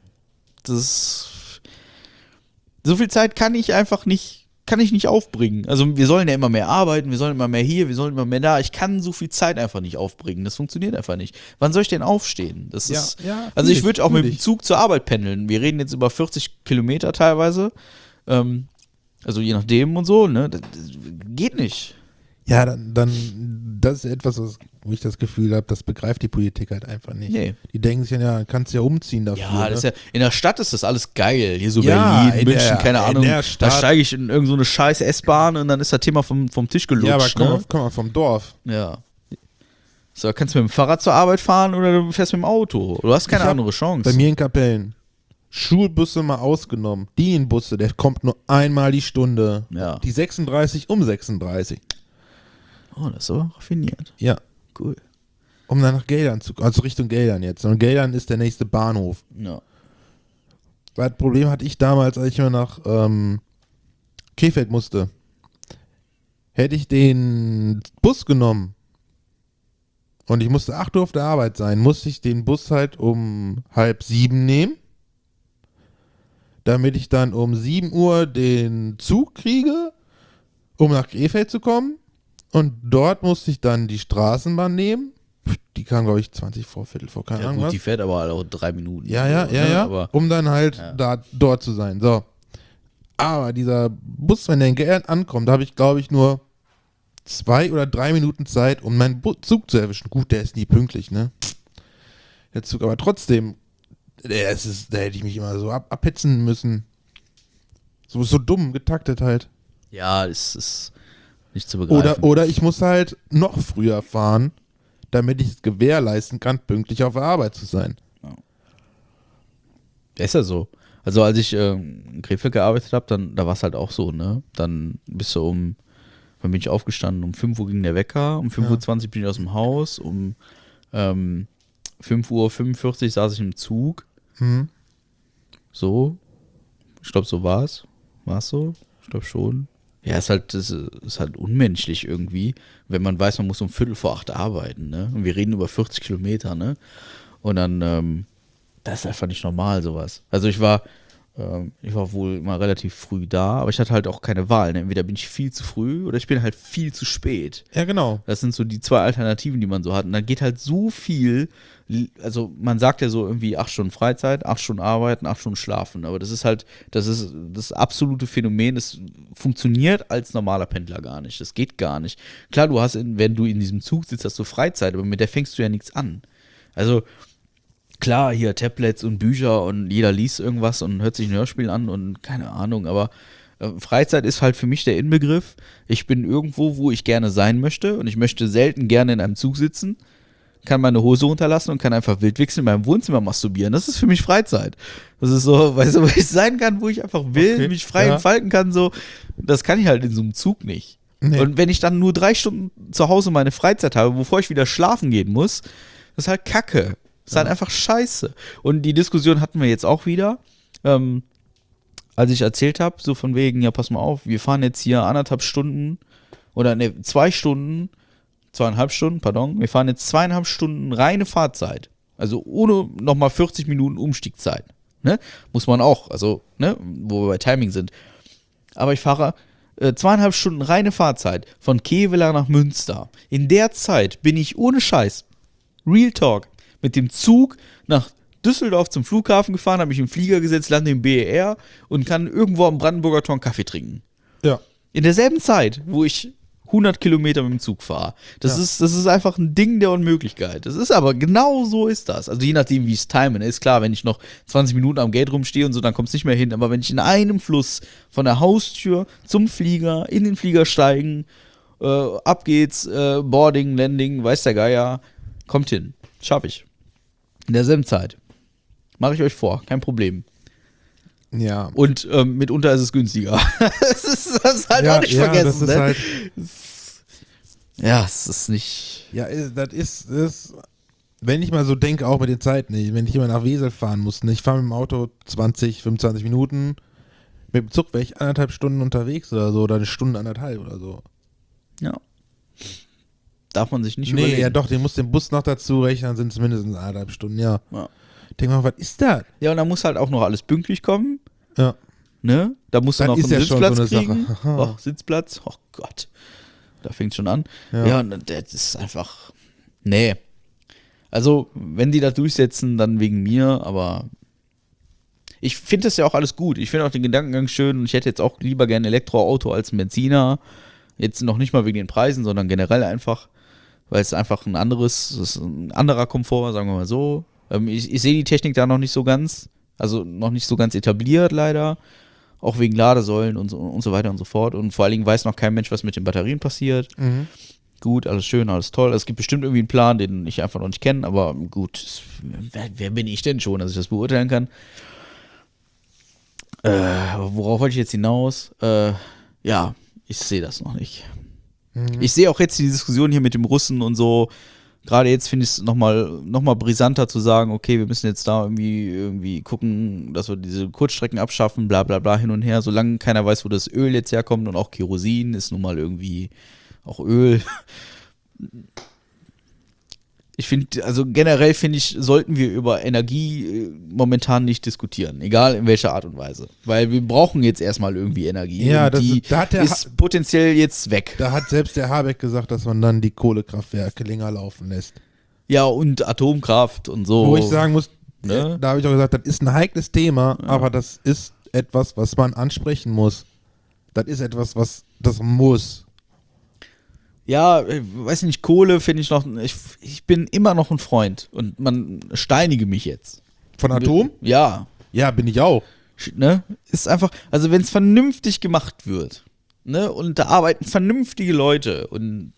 So viel Zeit kann ich nicht aufbringen. Also wir sollen ja immer mehr arbeiten, wir sollen immer mehr hier, wir sollen immer mehr da. Ich kann so viel Zeit einfach nicht aufbringen. Das funktioniert einfach nicht. Wann soll ich denn aufstehen? Also ich würde auch mit dem Zug zur Arbeit pendeln. Wir reden jetzt über 40 Kilometer teilweise. Also je nachdem und so, ne? Das geht nicht. Ja, dann das ist etwas, wo ich das Gefühl habe, das begreift die Politik halt einfach nicht. Nee. Die denken sich ja, kannst ja umziehen dafür. Ja, das ist ja, in der Stadt ist das alles geil. Hier so Ja, Berlin, München, keine Ahnung. der Da Stadt. steige ich in irgend so eine scheiß S-Bahn und dann ist das Thema vom Tisch gelutscht. Ja, aber ne? komm mal vom Dorf. Ja. So, kannst du mit dem Fahrrad zur Arbeit fahren oder du fährst mit dem Auto. Du hast keine andere Chance. Bei mir in Kapellen. Schulbusse mal ausgenommen. Die Busse, der kommt nur einmal die Stunde. Ja. Die 36 um 36. Oh, das ist aber raffiniert. Ja. Cool. Um dann nach Geldern zu kommen. Also Richtung Geldern jetzt. Und Geldern ist der nächste Bahnhof. Ja. Weil das Problem hatte ich damals, als ich mal nach Krefeld musste. Hätte ich den Bus genommen und ich musste 8 Uhr auf der Arbeit sein, musste ich den Bus halt um 6:30 nehmen, damit ich dann um 7 Uhr den Zug kriege, um nach Krefeld zu kommen. Und dort musste ich dann die Straßenbahn nehmen. Die kam, glaube ich, 20 vor, Viertel vor, keine Ja Ahnung gut, was. die fährt aber auch 3 Minuten. Ja, Aber um dann halt dort zu sein. So. Aber dieser Bus, wenn der in Geldern ankommt, da habe ich, glaube ich, nur 2 oder 3 Minuten Zeit, um meinen Zug zu erwischen. Gut, der ist nie pünktlich, ne? Der Zug, aber trotzdem, da hätte ich mich immer so abhetzen müssen. So dumm getaktet halt. ja, es ist nicht zu begreifen. Oder ich muss halt noch früher fahren, damit ich es gewährleisten kann, pünktlich auf der Arbeit zu sein. Ist ja so. Also als ich in Krefeld gearbeitet habe, da war es halt auch so, ne? Dann wann bin ich aufgestanden? Um 5 Uhr ging der Wecker, um 5:20 Uhr bin ich aus dem Haus, um 5:45 Uhr saß ich im Zug. Mhm. So. Ich glaube, so war es. War es so? Ich glaube schon. Ja, das ist halt unmenschlich irgendwie, wenn man weiß, man muss um 7:45 arbeiten, ne? Und wir reden über 40 Kilometer, ne? Und dann, das ist einfach nicht normal, sowas. Also ich war wohl immer relativ früh da, aber ich hatte halt auch keine Wahl, ne? Entweder bin ich viel zu früh oder ich bin halt viel zu spät. Ja, genau. Das sind so die 2 Alternativen, die man so hat. Und dann geht halt so viel, also man sagt ja so irgendwie 8 Stunden Freizeit, 8 Stunden arbeiten, 8 Stunden schlafen. Aber das ist halt, das ist das absolute Phänomen, das funktioniert als normaler Pendler gar nicht. Das geht gar nicht. Klar, wenn du in diesem Zug sitzt, hast du Freizeit, aber mit der fängst du ja nichts an. Also klar, hier Tablets und Bücher und jeder liest irgendwas und hört sich ein Hörspiel an und keine Ahnung, aber Freizeit ist halt für mich der Inbegriff. Ich bin irgendwo, wo ich gerne sein möchte und ich möchte selten gerne in einem Zug sitzen, kann meine Hose runterlassen und kann einfach wildwichseln in meinem Wohnzimmer masturbieren. Das ist für mich Freizeit. Das ist so, weißt du, wo ich sein kann, wo ich einfach will, mich frei entfalten kann, so. Das kann ich halt in so einem Zug nicht. Nee. Und wenn ich dann nur 3 Stunden zu Hause meine Freizeit habe, bevor ich wieder schlafen gehen muss, das ist halt Kacke. Das ist halt einfach scheiße. Und die Diskussion hatten wir jetzt auch wieder, als ich erzählt habe, so von wegen, ja, pass mal auf, wir fahren jetzt hier 2,5 Stunden, wir fahren jetzt 2,5 Stunden reine Fahrzeit. Also ohne nochmal 40 Minuten Umstiegzeit. Ne? Muss man auch, also, ne, wo wir bei Timing sind. Aber ich fahre 2,5 Stunden reine Fahrzeit von Kevelaer nach Münster. In der Zeit bin ich ohne Scheiß, Real Talk, mit dem Zug nach Düsseldorf zum Flughafen gefahren, habe mich im Flieger gesetzt, lande im BER und kann irgendwo am Brandenburger Tor einen Kaffee trinken. Ja. In derselben Zeit, wo ich 100 Kilometer mit dem Zug fahre. Das ist einfach ein Ding der Unmöglichkeit. Das ist aber, genau so ist das. Also je nachdem, wie es timen ist. Klar, wenn ich noch 20 Minuten am Gate rumstehe und so, dann kommt es nicht mehr hin. Aber wenn ich in einem Fluss von der Haustür zum Flieger, in den Flieger steigen, ab geht's, Boarding, Landing, weiß der Geier, kommt hin. Schaffe ich. In derselben Zeit. Mache ich euch vor, kein Problem. Ja. Und mitunter ist es günstiger. das ist halt auch nicht vergessen. Das ist ne? Halt ja, es ist nicht. Ja, das ist, wenn ich mal so denke, auch mit den Zeiten, wenn ich immer nach Wesel fahren muss, ich fahre mit dem Auto 20, 25 Minuten, mit dem Zug wäre ich 1,5 Stunden unterwegs oder so, oder 1 Stunde, 1,5 oder so. Ja. Darf man sich nicht überlegen. Ja doch, den muss den Bus noch dazu rechnen, dann sind es mindestens 1,5 Stunden, ja. Denk mal, was ist das? Ja, und dann muss halt auch noch alles pünktlich kommen. Ja. Ne? Da musst du noch einen Sitzplatz so kriegen. Oh, Sitzplatz, oh Gott. Da fängt es schon an. Ja, und das ist einfach, nee. Also, wenn die das durchsetzen, dann wegen mir, aber ich finde das ja auch alles gut. Ich finde auch den Gedankengang schön und ich hätte jetzt auch lieber gerne ein Elektroauto als ein Benziner. Jetzt noch nicht mal wegen den Preisen, sondern generell einfach, weil es einfach ein anderer Komfort, sagen wir mal so. Ich sehe die Technik da noch nicht so ganz, also noch nicht so ganz etabliert leider, auch wegen Ladesäulen und so weiter und so fort. Und vor allen Dingen weiß noch kein Mensch, was mit den Batterien passiert. Mhm. Gut, alles schön, alles toll. Es gibt bestimmt irgendwie einen Plan, den ich einfach noch nicht kenne, aber gut, wer bin ich denn schon, dass ich das beurteilen kann? Worauf wollte ich jetzt hinaus? Ja, ich sehe das noch nicht. Mhm. Ich sehe auch jetzt die Diskussion hier mit dem Russen und so. Gerade jetzt finde ich es noch mal brisanter zu sagen, okay, wir müssen jetzt da irgendwie gucken, dass wir diese Kurzstrecken abschaffen, bla bla bla hin und her, solange keiner weiß, wo das Öl jetzt herkommt und auch Kerosin ist nun mal irgendwie auch Öl. Ich finde, also generell finde ich, sollten wir über Energie momentan nicht diskutieren, egal in welcher Art und Weise. Weil wir brauchen jetzt erstmal irgendwie Energie. Ja, und die ist potenziell jetzt weg. Da hat selbst der Habeck gesagt, dass man dann die Kohlekraftwerke länger laufen lässt. Ja, und Atomkraft und so. Wo ich sagen muss, ne? Da habe ich auch gesagt, das ist ein heikles Thema, aber das ist etwas, was man ansprechen muss. Das ist etwas, das muss. Ja, weiß nicht, Kohle finde ich noch, ich bin immer noch ein Freund und man steinige mich jetzt. Von Atom? Ja. Ja, bin ich auch. Ne? Ist einfach, also wenn es vernünftig gemacht wird, ne, und da arbeiten vernünftige Leute und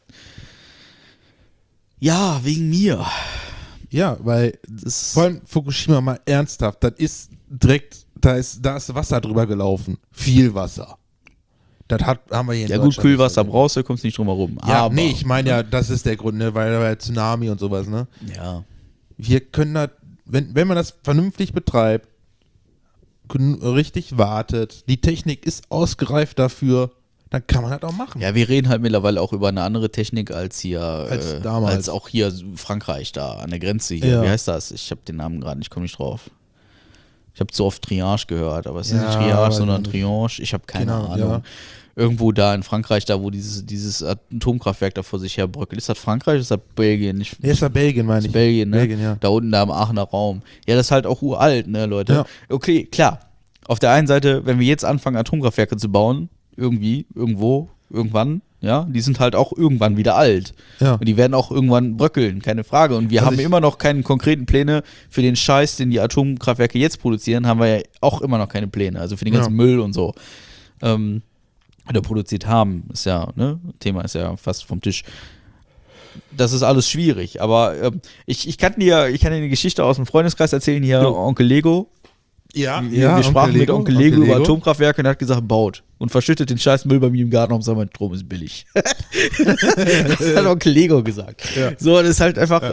ja, wegen mir. Ja, weil vor allem Fukushima mal ernsthaft, das ist direkt, da ist Wasser drüber gelaufen. Viel Wasser. Das haben wir hier in Deutschland. Ja gut, Kühlwasser brauchst du, kommst nicht drum herum. Ja, aber, nee, ich meine ja, das ist der Grund, ne, weil Tsunami und sowas, ne? Ja. Wir können das, wenn man das vernünftig betreibt, richtig wartet, die Technik ist ausgereift dafür, dann kann man das auch machen. Ja, wir reden halt mittlerweile auch über eine andere Technik als hier, damals. als auch hier Frankreich da an der Grenze hier. Ja. Wie heißt das? Ich habe den Namen gerade, ich komme nicht drauf. Ich habe zu oft Triage gehört, aber es ist nicht Triage, sondern Triange. Ich habe keine Ahnung. Ja. Irgendwo da in Frankreich, da wo dieses Atomkraftwerk da vor sich her bröckelt. Ist das Frankreich oder ist das Belgien? Nee, ist das Belgien, meine ich. Belgien, ne? Belgien, ja. Da unten da im Aachener Raum. Ja, das ist halt auch uralt, ne, Leute? Ja. Okay, klar. Auf der einen Seite, wenn wir jetzt anfangen, Atomkraftwerke zu bauen, irgendwie, irgendwo, irgendwann, ja, die sind halt auch irgendwann wieder alt. Ja. Und die werden auch irgendwann bröckeln, keine Frage. Und wir haben immer noch keine konkreten Pläne für den Scheiß, den die Atomkraftwerke jetzt produzieren, haben wir ja auch immer noch keine Pläne. Also für den ganzen Müll und so. oder produziert haben, ist ja, ne, Thema ist ja fast vom Tisch. Das ist alles schwierig, aber ich kann dir eine Geschichte aus dem Freundeskreis erzählen, hier Onkel Lego. Ja, Wir sprachen mit Onkel Lego über Atomkraftwerke und er hat gesagt, baut und verschüttet den scheiß Müll bei mir im Garten, Hauptsache mein Strom ist billig. Das hat Onkel Lego gesagt. Ja. So, das ist halt einfach,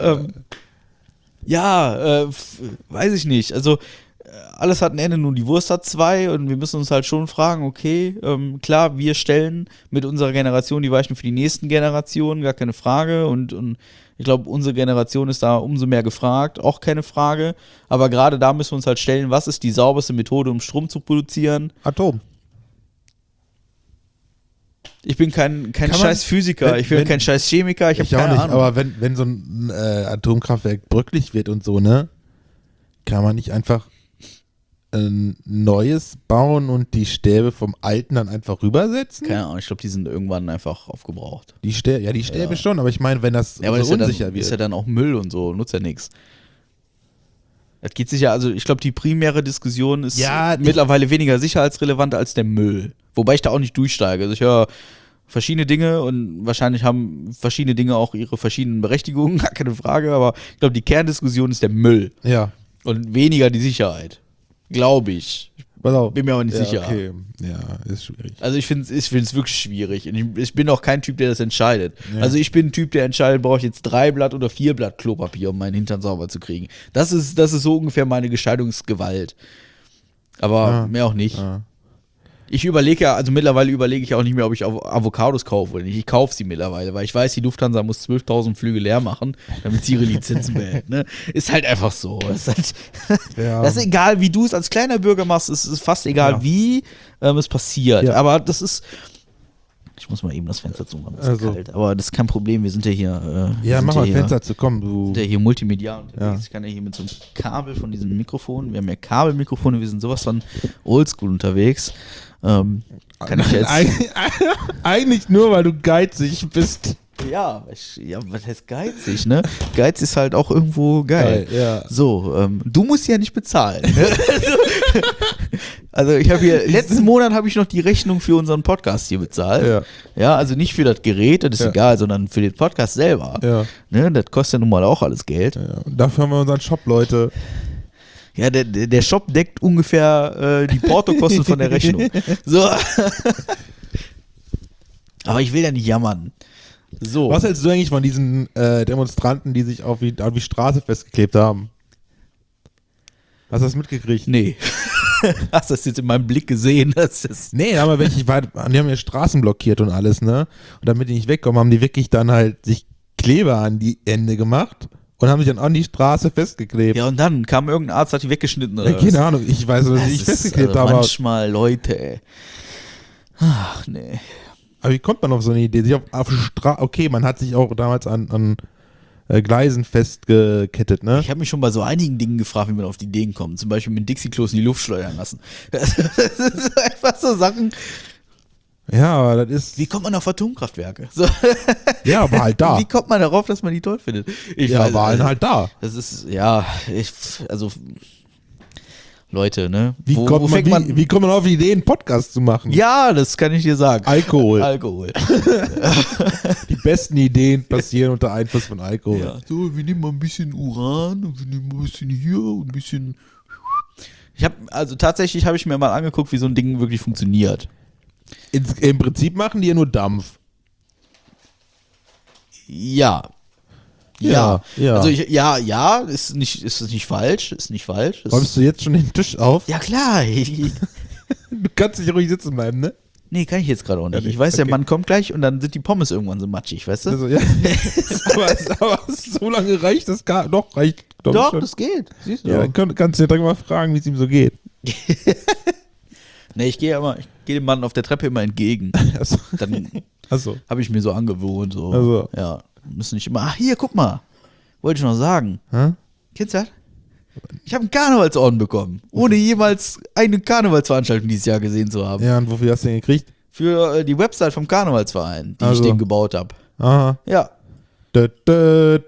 weiß ich nicht. Also, alles hat ein Ende, nur die Wurst hat zwei und wir müssen uns halt schon fragen, okay, klar, wir stellen mit unserer Generation die Weichen für die nächsten Generationen, gar keine Frage und ich glaube, unsere Generation ist da umso mehr gefragt, auch keine Frage, aber gerade da müssen wir uns halt stellen, was ist die sauberste Methode, um Strom zu produzieren? Atom. Ich bin kein scheiß Physiker, ich bin kein scheiß Chemiker, ich habe keine Ahnung. Aber wenn so ein Atomkraftwerk bröcklich wird und so, ne, kann man nicht einfach ein neues bauen und die Stäbe vom alten dann einfach rübersetzen? Keine Ahnung, ich glaube, die sind irgendwann einfach aufgebraucht. Die Stäbe schon, aber ich meine, wenn das aber so unsicher wird. wird. Ist ja dann auch Müll und so, nutzt ja nichts. Das geht sicher, also ich glaube, die primäre Diskussion ist mittlerweile weniger sicherheitsrelevant als der Müll. Wobei ich da auch nicht durchsteige. Also ich höre verschiedene Dinge und wahrscheinlich haben verschiedene Dinge auch ihre verschiedenen Berechtigungen, gar keine Frage, aber ich glaube, die Kerndiskussion ist der Müll. Ja. Und weniger die Sicherheit. Glaube ich. Bin mir aber nicht sicher. Okay. Ja, ist schwierig. Also ich finde es wirklich schwierig. Und ich bin auch kein Typ, der das entscheidet. Ja. Also ich bin ein Typ, der entscheidet, brauche ich jetzt 3 Blatt oder 4 Blatt Klopapier, um meinen Hintern sauber zu kriegen. Das ist so ungefähr meine Gestaltungsgewalt. Aber mehr auch nicht. Ja. Mittlerweile überlege ich auch nicht mehr, ob ich Avocados kaufe oder nicht. Ich kaufe sie mittlerweile, weil ich weiß, die Lufthansa muss 12.000 Flüge leer machen, damit sie ihre Lizenzen behält. Ne? Ist halt einfach so. Das ist egal, wie du es als kleiner Bürger machst, es ist fast egal, wie es passiert. Ja. Aber das ist. Ich muss mal eben das Fenster zumachen, es ist kalt. Aber das ist kein Problem, wir sind ja hier. Mach mal Fenster zu kommen, du. Sind ja hier multimedial unterwegs. Ich kann ja hier mit so einem Kabel von diesem Mikrofon, wir haben ja Kabelmikrofone, wir sind sowas von oldschool unterwegs. Kann ich jetzt eigentlich nur, weil du geizig bist. Ja, was heißt geizig, ne? Geiz ist halt auch irgendwo geil. Ja. So, du musst ja nicht bezahlen. Ne? Also ich habe letzten Monat habe ich noch die Rechnung für unseren Podcast hier bezahlt. Ja, also nicht für das Gerät, das ist egal, sondern für den Podcast selber. Ja. Ne? Das kostet ja nun mal auch alles Geld. Ja. Und dafür haben wir unseren Shop, Leute. Ja, der Shop deckt ungefähr die Portokosten von der Rechnung. So. Aber ich will ja nicht jammern. So. Was hältst du eigentlich von diesen Demonstranten, die sich auf die Straße festgeklebt haben? Hast du das mitgekriegt? Nee. Hast du das jetzt in meinem Blick gesehen? Nee, da haben wir welche, die haben ja Straßen blockiert und alles, ne? Und damit die nicht wegkommen, haben die wirklich dann halt sich Kleber an die Ende gemacht. Und haben sich dann an die Straße festgeklebt. Ja, und dann kam irgendein Arzt, hat die weggeschnitten. Oder keine Ahnung, ich weiß nicht, dass ich festgeklebt habe. Manchmal, Leute, ey. Ach, nee. Aber wie kommt man auf so eine Idee? Okay, man hat sich auch damals an Gleisen festgekettet, ne? Ich habe mich schon bei so einigen Dingen gefragt, wie man auf die Ideen kommt. Zum Beispiel mit Dixie-Klos in die Luft schleudern lassen. Das sind einfach so Sachen. Ja, aber das ist. Wie kommt man auf Atomkraftwerke? So. Ja, aber halt da. Wie kommt man darauf, dass man die toll findet? Waren halt da. Das ist, Leute, ne? Wie kommt man auf die Idee, einen Podcast zu machen? Ja, das kann ich dir sagen. Alkohol. Die besten Ideen passieren unter Einfluss von Alkohol. Ja. So, wir nehmen mal ein bisschen Uran und wir nehmen mal ein bisschen hier und ein bisschen. Tatsächlich habe ich mir mal angeguckt, wie so ein Ding wirklich funktioniert. Im Prinzip machen die ja nur Dampf. Ja. Also ist nicht falsch. Räumst du jetzt schon den Tisch auf? Ja, klar. Du kannst nicht ruhig sitzen bleiben, ne? Nee, kann ich jetzt gerade auch nicht. Ich weiß, der Mann kommt gleich und dann sind die Pommes irgendwann so matschig, weißt du? Also, ja. aber so lange reicht das gar nicht. Doch, reicht. Doch, das geht. Siehst du. Ja, kannst du dir direkt mal fragen, wie es ihm so geht. Nee, ich gehe dem Mann auf der Treppe immer entgegen. Dann habe ich mir so angewohnt. So. Ja, müssen nicht immer. Ach, hier, guck mal. Wollte ich noch sagen. Kennst du das? Ich habe einen Karnevalsorden bekommen, ohne jemals eine Karnevalsveranstaltung dieses Jahr gesehen zu haben. Ja, und wofür hast du den gekriegt? Für die Website vom Karnevalsverein, die ich dem gebaut habe. Aha. Ja. Letzte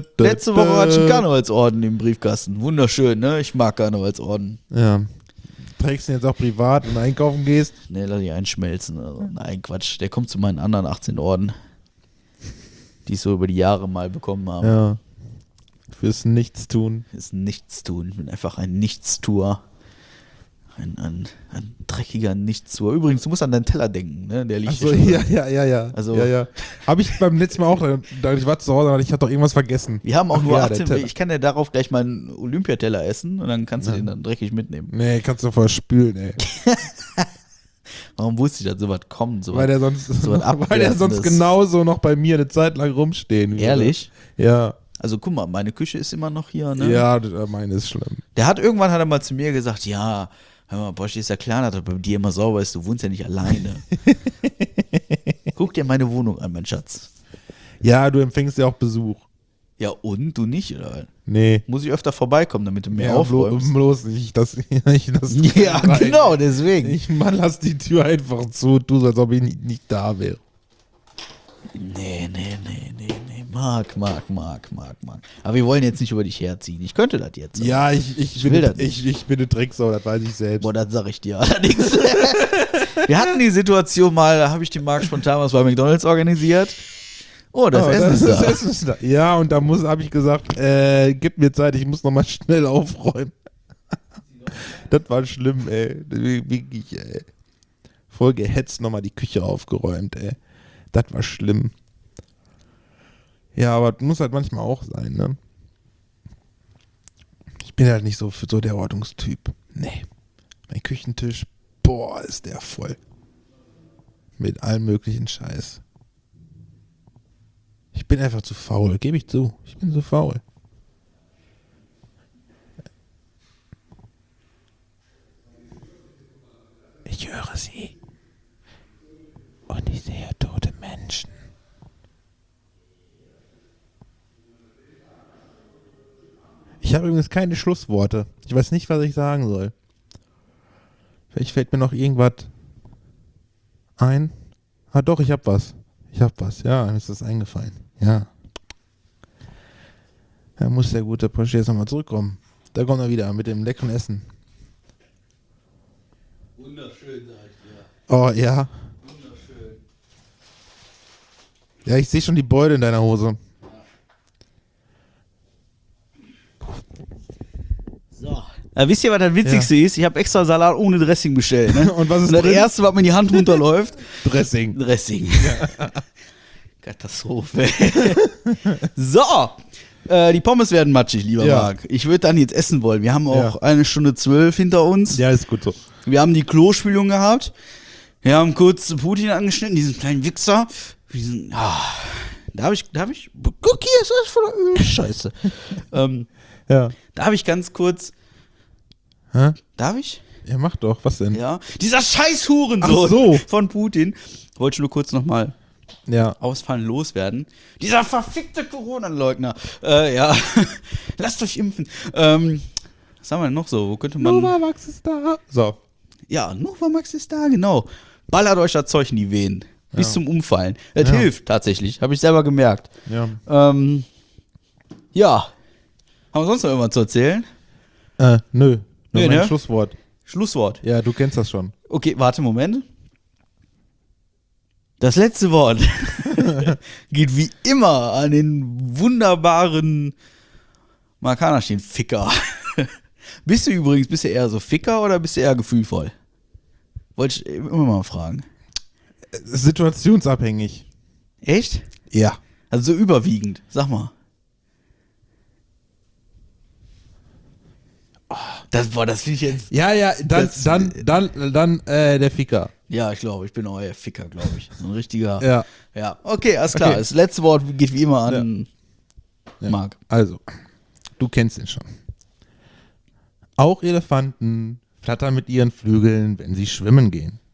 Woche hatte ich einen Karnevalsorden im Briefkasten. Wunderschön, ne? Ich mag Karnevalsorden. Ja. trägst du ihn jetzt auch privat und einkaufen gehst? Nee, lass ich einschmelzen. Also, nein, Quatsch. Der kommt zu meinen anderen 18 Orden, die ich so über die Jahre mal bekommen habe. Ja. Fürs Nichtstun. Ist Nichtstun. Ich bin einfach ein Nichtstuer. Ein dreckiger Nichtstuer. Übrigens, du musst an deinen Teller denken, ne? Der liegt Achso, hier schon. ja. Also, ja. Habe ich beim letzten Mal auch, ich war zu Hause, aber ich habe doch irgendwas vergessen. Wir haben auch nur ja, 18. Ich kann ja darauf gleich mal einen Olympiateller essen und dann kannst du den dann dreckig mitnehmen. Nee, kannst du voll spülen, ey. Warum wusste ich, dass sowas kommt? Weil der sonst genauso noch bei mir eine Zeit lang rumstehen würde. Ehrlich? Ja. Also guck mal, meine Küche ist immer noch hier, ne? Ja, meine ist schlimm. Irgendwann hat er mal zu mir gesagt, ja, hör mal, Bosch, ist ja klar, dass er bei dir immer sauber ist, du wohnst ja nicht alleine. Guck dir meine Wohnung an, mein Schatz. Ja, du empfängst ja auch Besuch. Ja und, du nicht, oder? Nee. Muss ich öfter vorbeikommen, damit du mehr Ja, aufräumst? bloß nicht, dass ja, genau, deswegen. Ich lass die Tür einfach zu, tu so, als ob ich nicht da wäre. Nee. Marc. Aber wir wollen jetzt nicht über dich herziehen. Ich könnte das jetzt. Ja, ich bin eine Drecksau, das weiß ich selbst. Boah, das sag ich dir allerdings. Wir hatten die Situation mal, da habe ich dem Marc spontan was bei McDonald's organisiert. Oh, das Essen ist da. Ja, und da habe ich gesagt, gib mir Zeit, ich muss nochmal schnell aufräumen. Das war schlimm, ey. Wirklich, ey. Voll gehetzt nochmal die Küche aufgeräumt, ey. Das war schlimm. Ja, aber muss halt manchmal auch sein, ne? Ich bin halt nicht so für so der Ordnungstyp. Nee. Mein Küchentisch, boah, ist der voll. Mit allem möglichen Scheiß. Ich bin einfach zu faul, gebe ich zu. Ich bin zu faul. Ich höre sie. Und ich sehe tote Menschen. Ich habe übrigens keine Schlussworte. Ich weiß nicht, was ich sagen soll. Vielleicht fällt mir noch irgendwas ein. Ah doch, ich habe was. Ja, mir ist das eingefallen. Ja. Da muss der gute Porsche jetzt nochmal zurückkommen. Da kommt er wieder mit dem leckeren Essen. Wunderschön, sag ich dir. Oh, ja. Wunderschön. Ja, ich sehe schon die Beule in deiner Hose. So. Wisst ihr, was das Witzigste ist? Ich habe extra Salat ohne Dressing bestellt. Ne? Und was ist das drin? Erste, was mir in die Hand runterläuft? Dressing. Ja. Katastrophe. So. Die Pommes werden matschig, lieber Marc. Ich würde dann jetzt essen wollen. Wir haben auch 1:12 hinter uns. Ja, ist gut so. Wir haben die Klospülung gehabt. Wir haben kurz Putin angeschnitten, diesen kleinen Wichser. Da habe ich, guck hier, ist alles voller Öl. Scheiße. Ja. Da habe ich ganz kurz. Hä? Darf ich? Ja, mach doch. Was denn? Ja. Dieser scheiß Hurensohn von Putin. Wollte ich nur kurz nochmal ausfallen loswerden. Dieser verfickte Corona-Leugner. Ja. Lasst euch impfen. Was haben wir denn noch so? Wo könnte man. Novavax ist da. So. Ja, Novavax ist da, genau. Ballert euch das Zeug in die Venen. Bis zum Umfallen. Das hilft tatsächlich. Habe ich selber gemerkt. Ja. Ja. Haben wir sonst noch irgendwas zu erzählen? Nö. Nur mein ne? Schlusswort. Schlusswort. Ja, du kennst das schon. Okay, warte, Moment. Das letzte Wort geht wie immer an den wunderbaren Marc Hanerstein, Ficker. Bist du eher so Ficker oder bist du eher gefühlvoll? Wollte ich immer mal fragen. Situationsabhängig. Echt? Ja. Also so überwiegend, sag mal. Das finde ich jetzt. Ja, dann der Ficker. Ja, ich glaube, ich bin auch eher Ficker, glaube ich. So ein richtiger. Ja. Ja, okay, alles klar. Okay. Das letzte Wort geht wie immer an Marc. Also, du kennst ihn schon. Auch Elefanten flattern mit ihren Flügeln, wenn sie schwimmen gehen.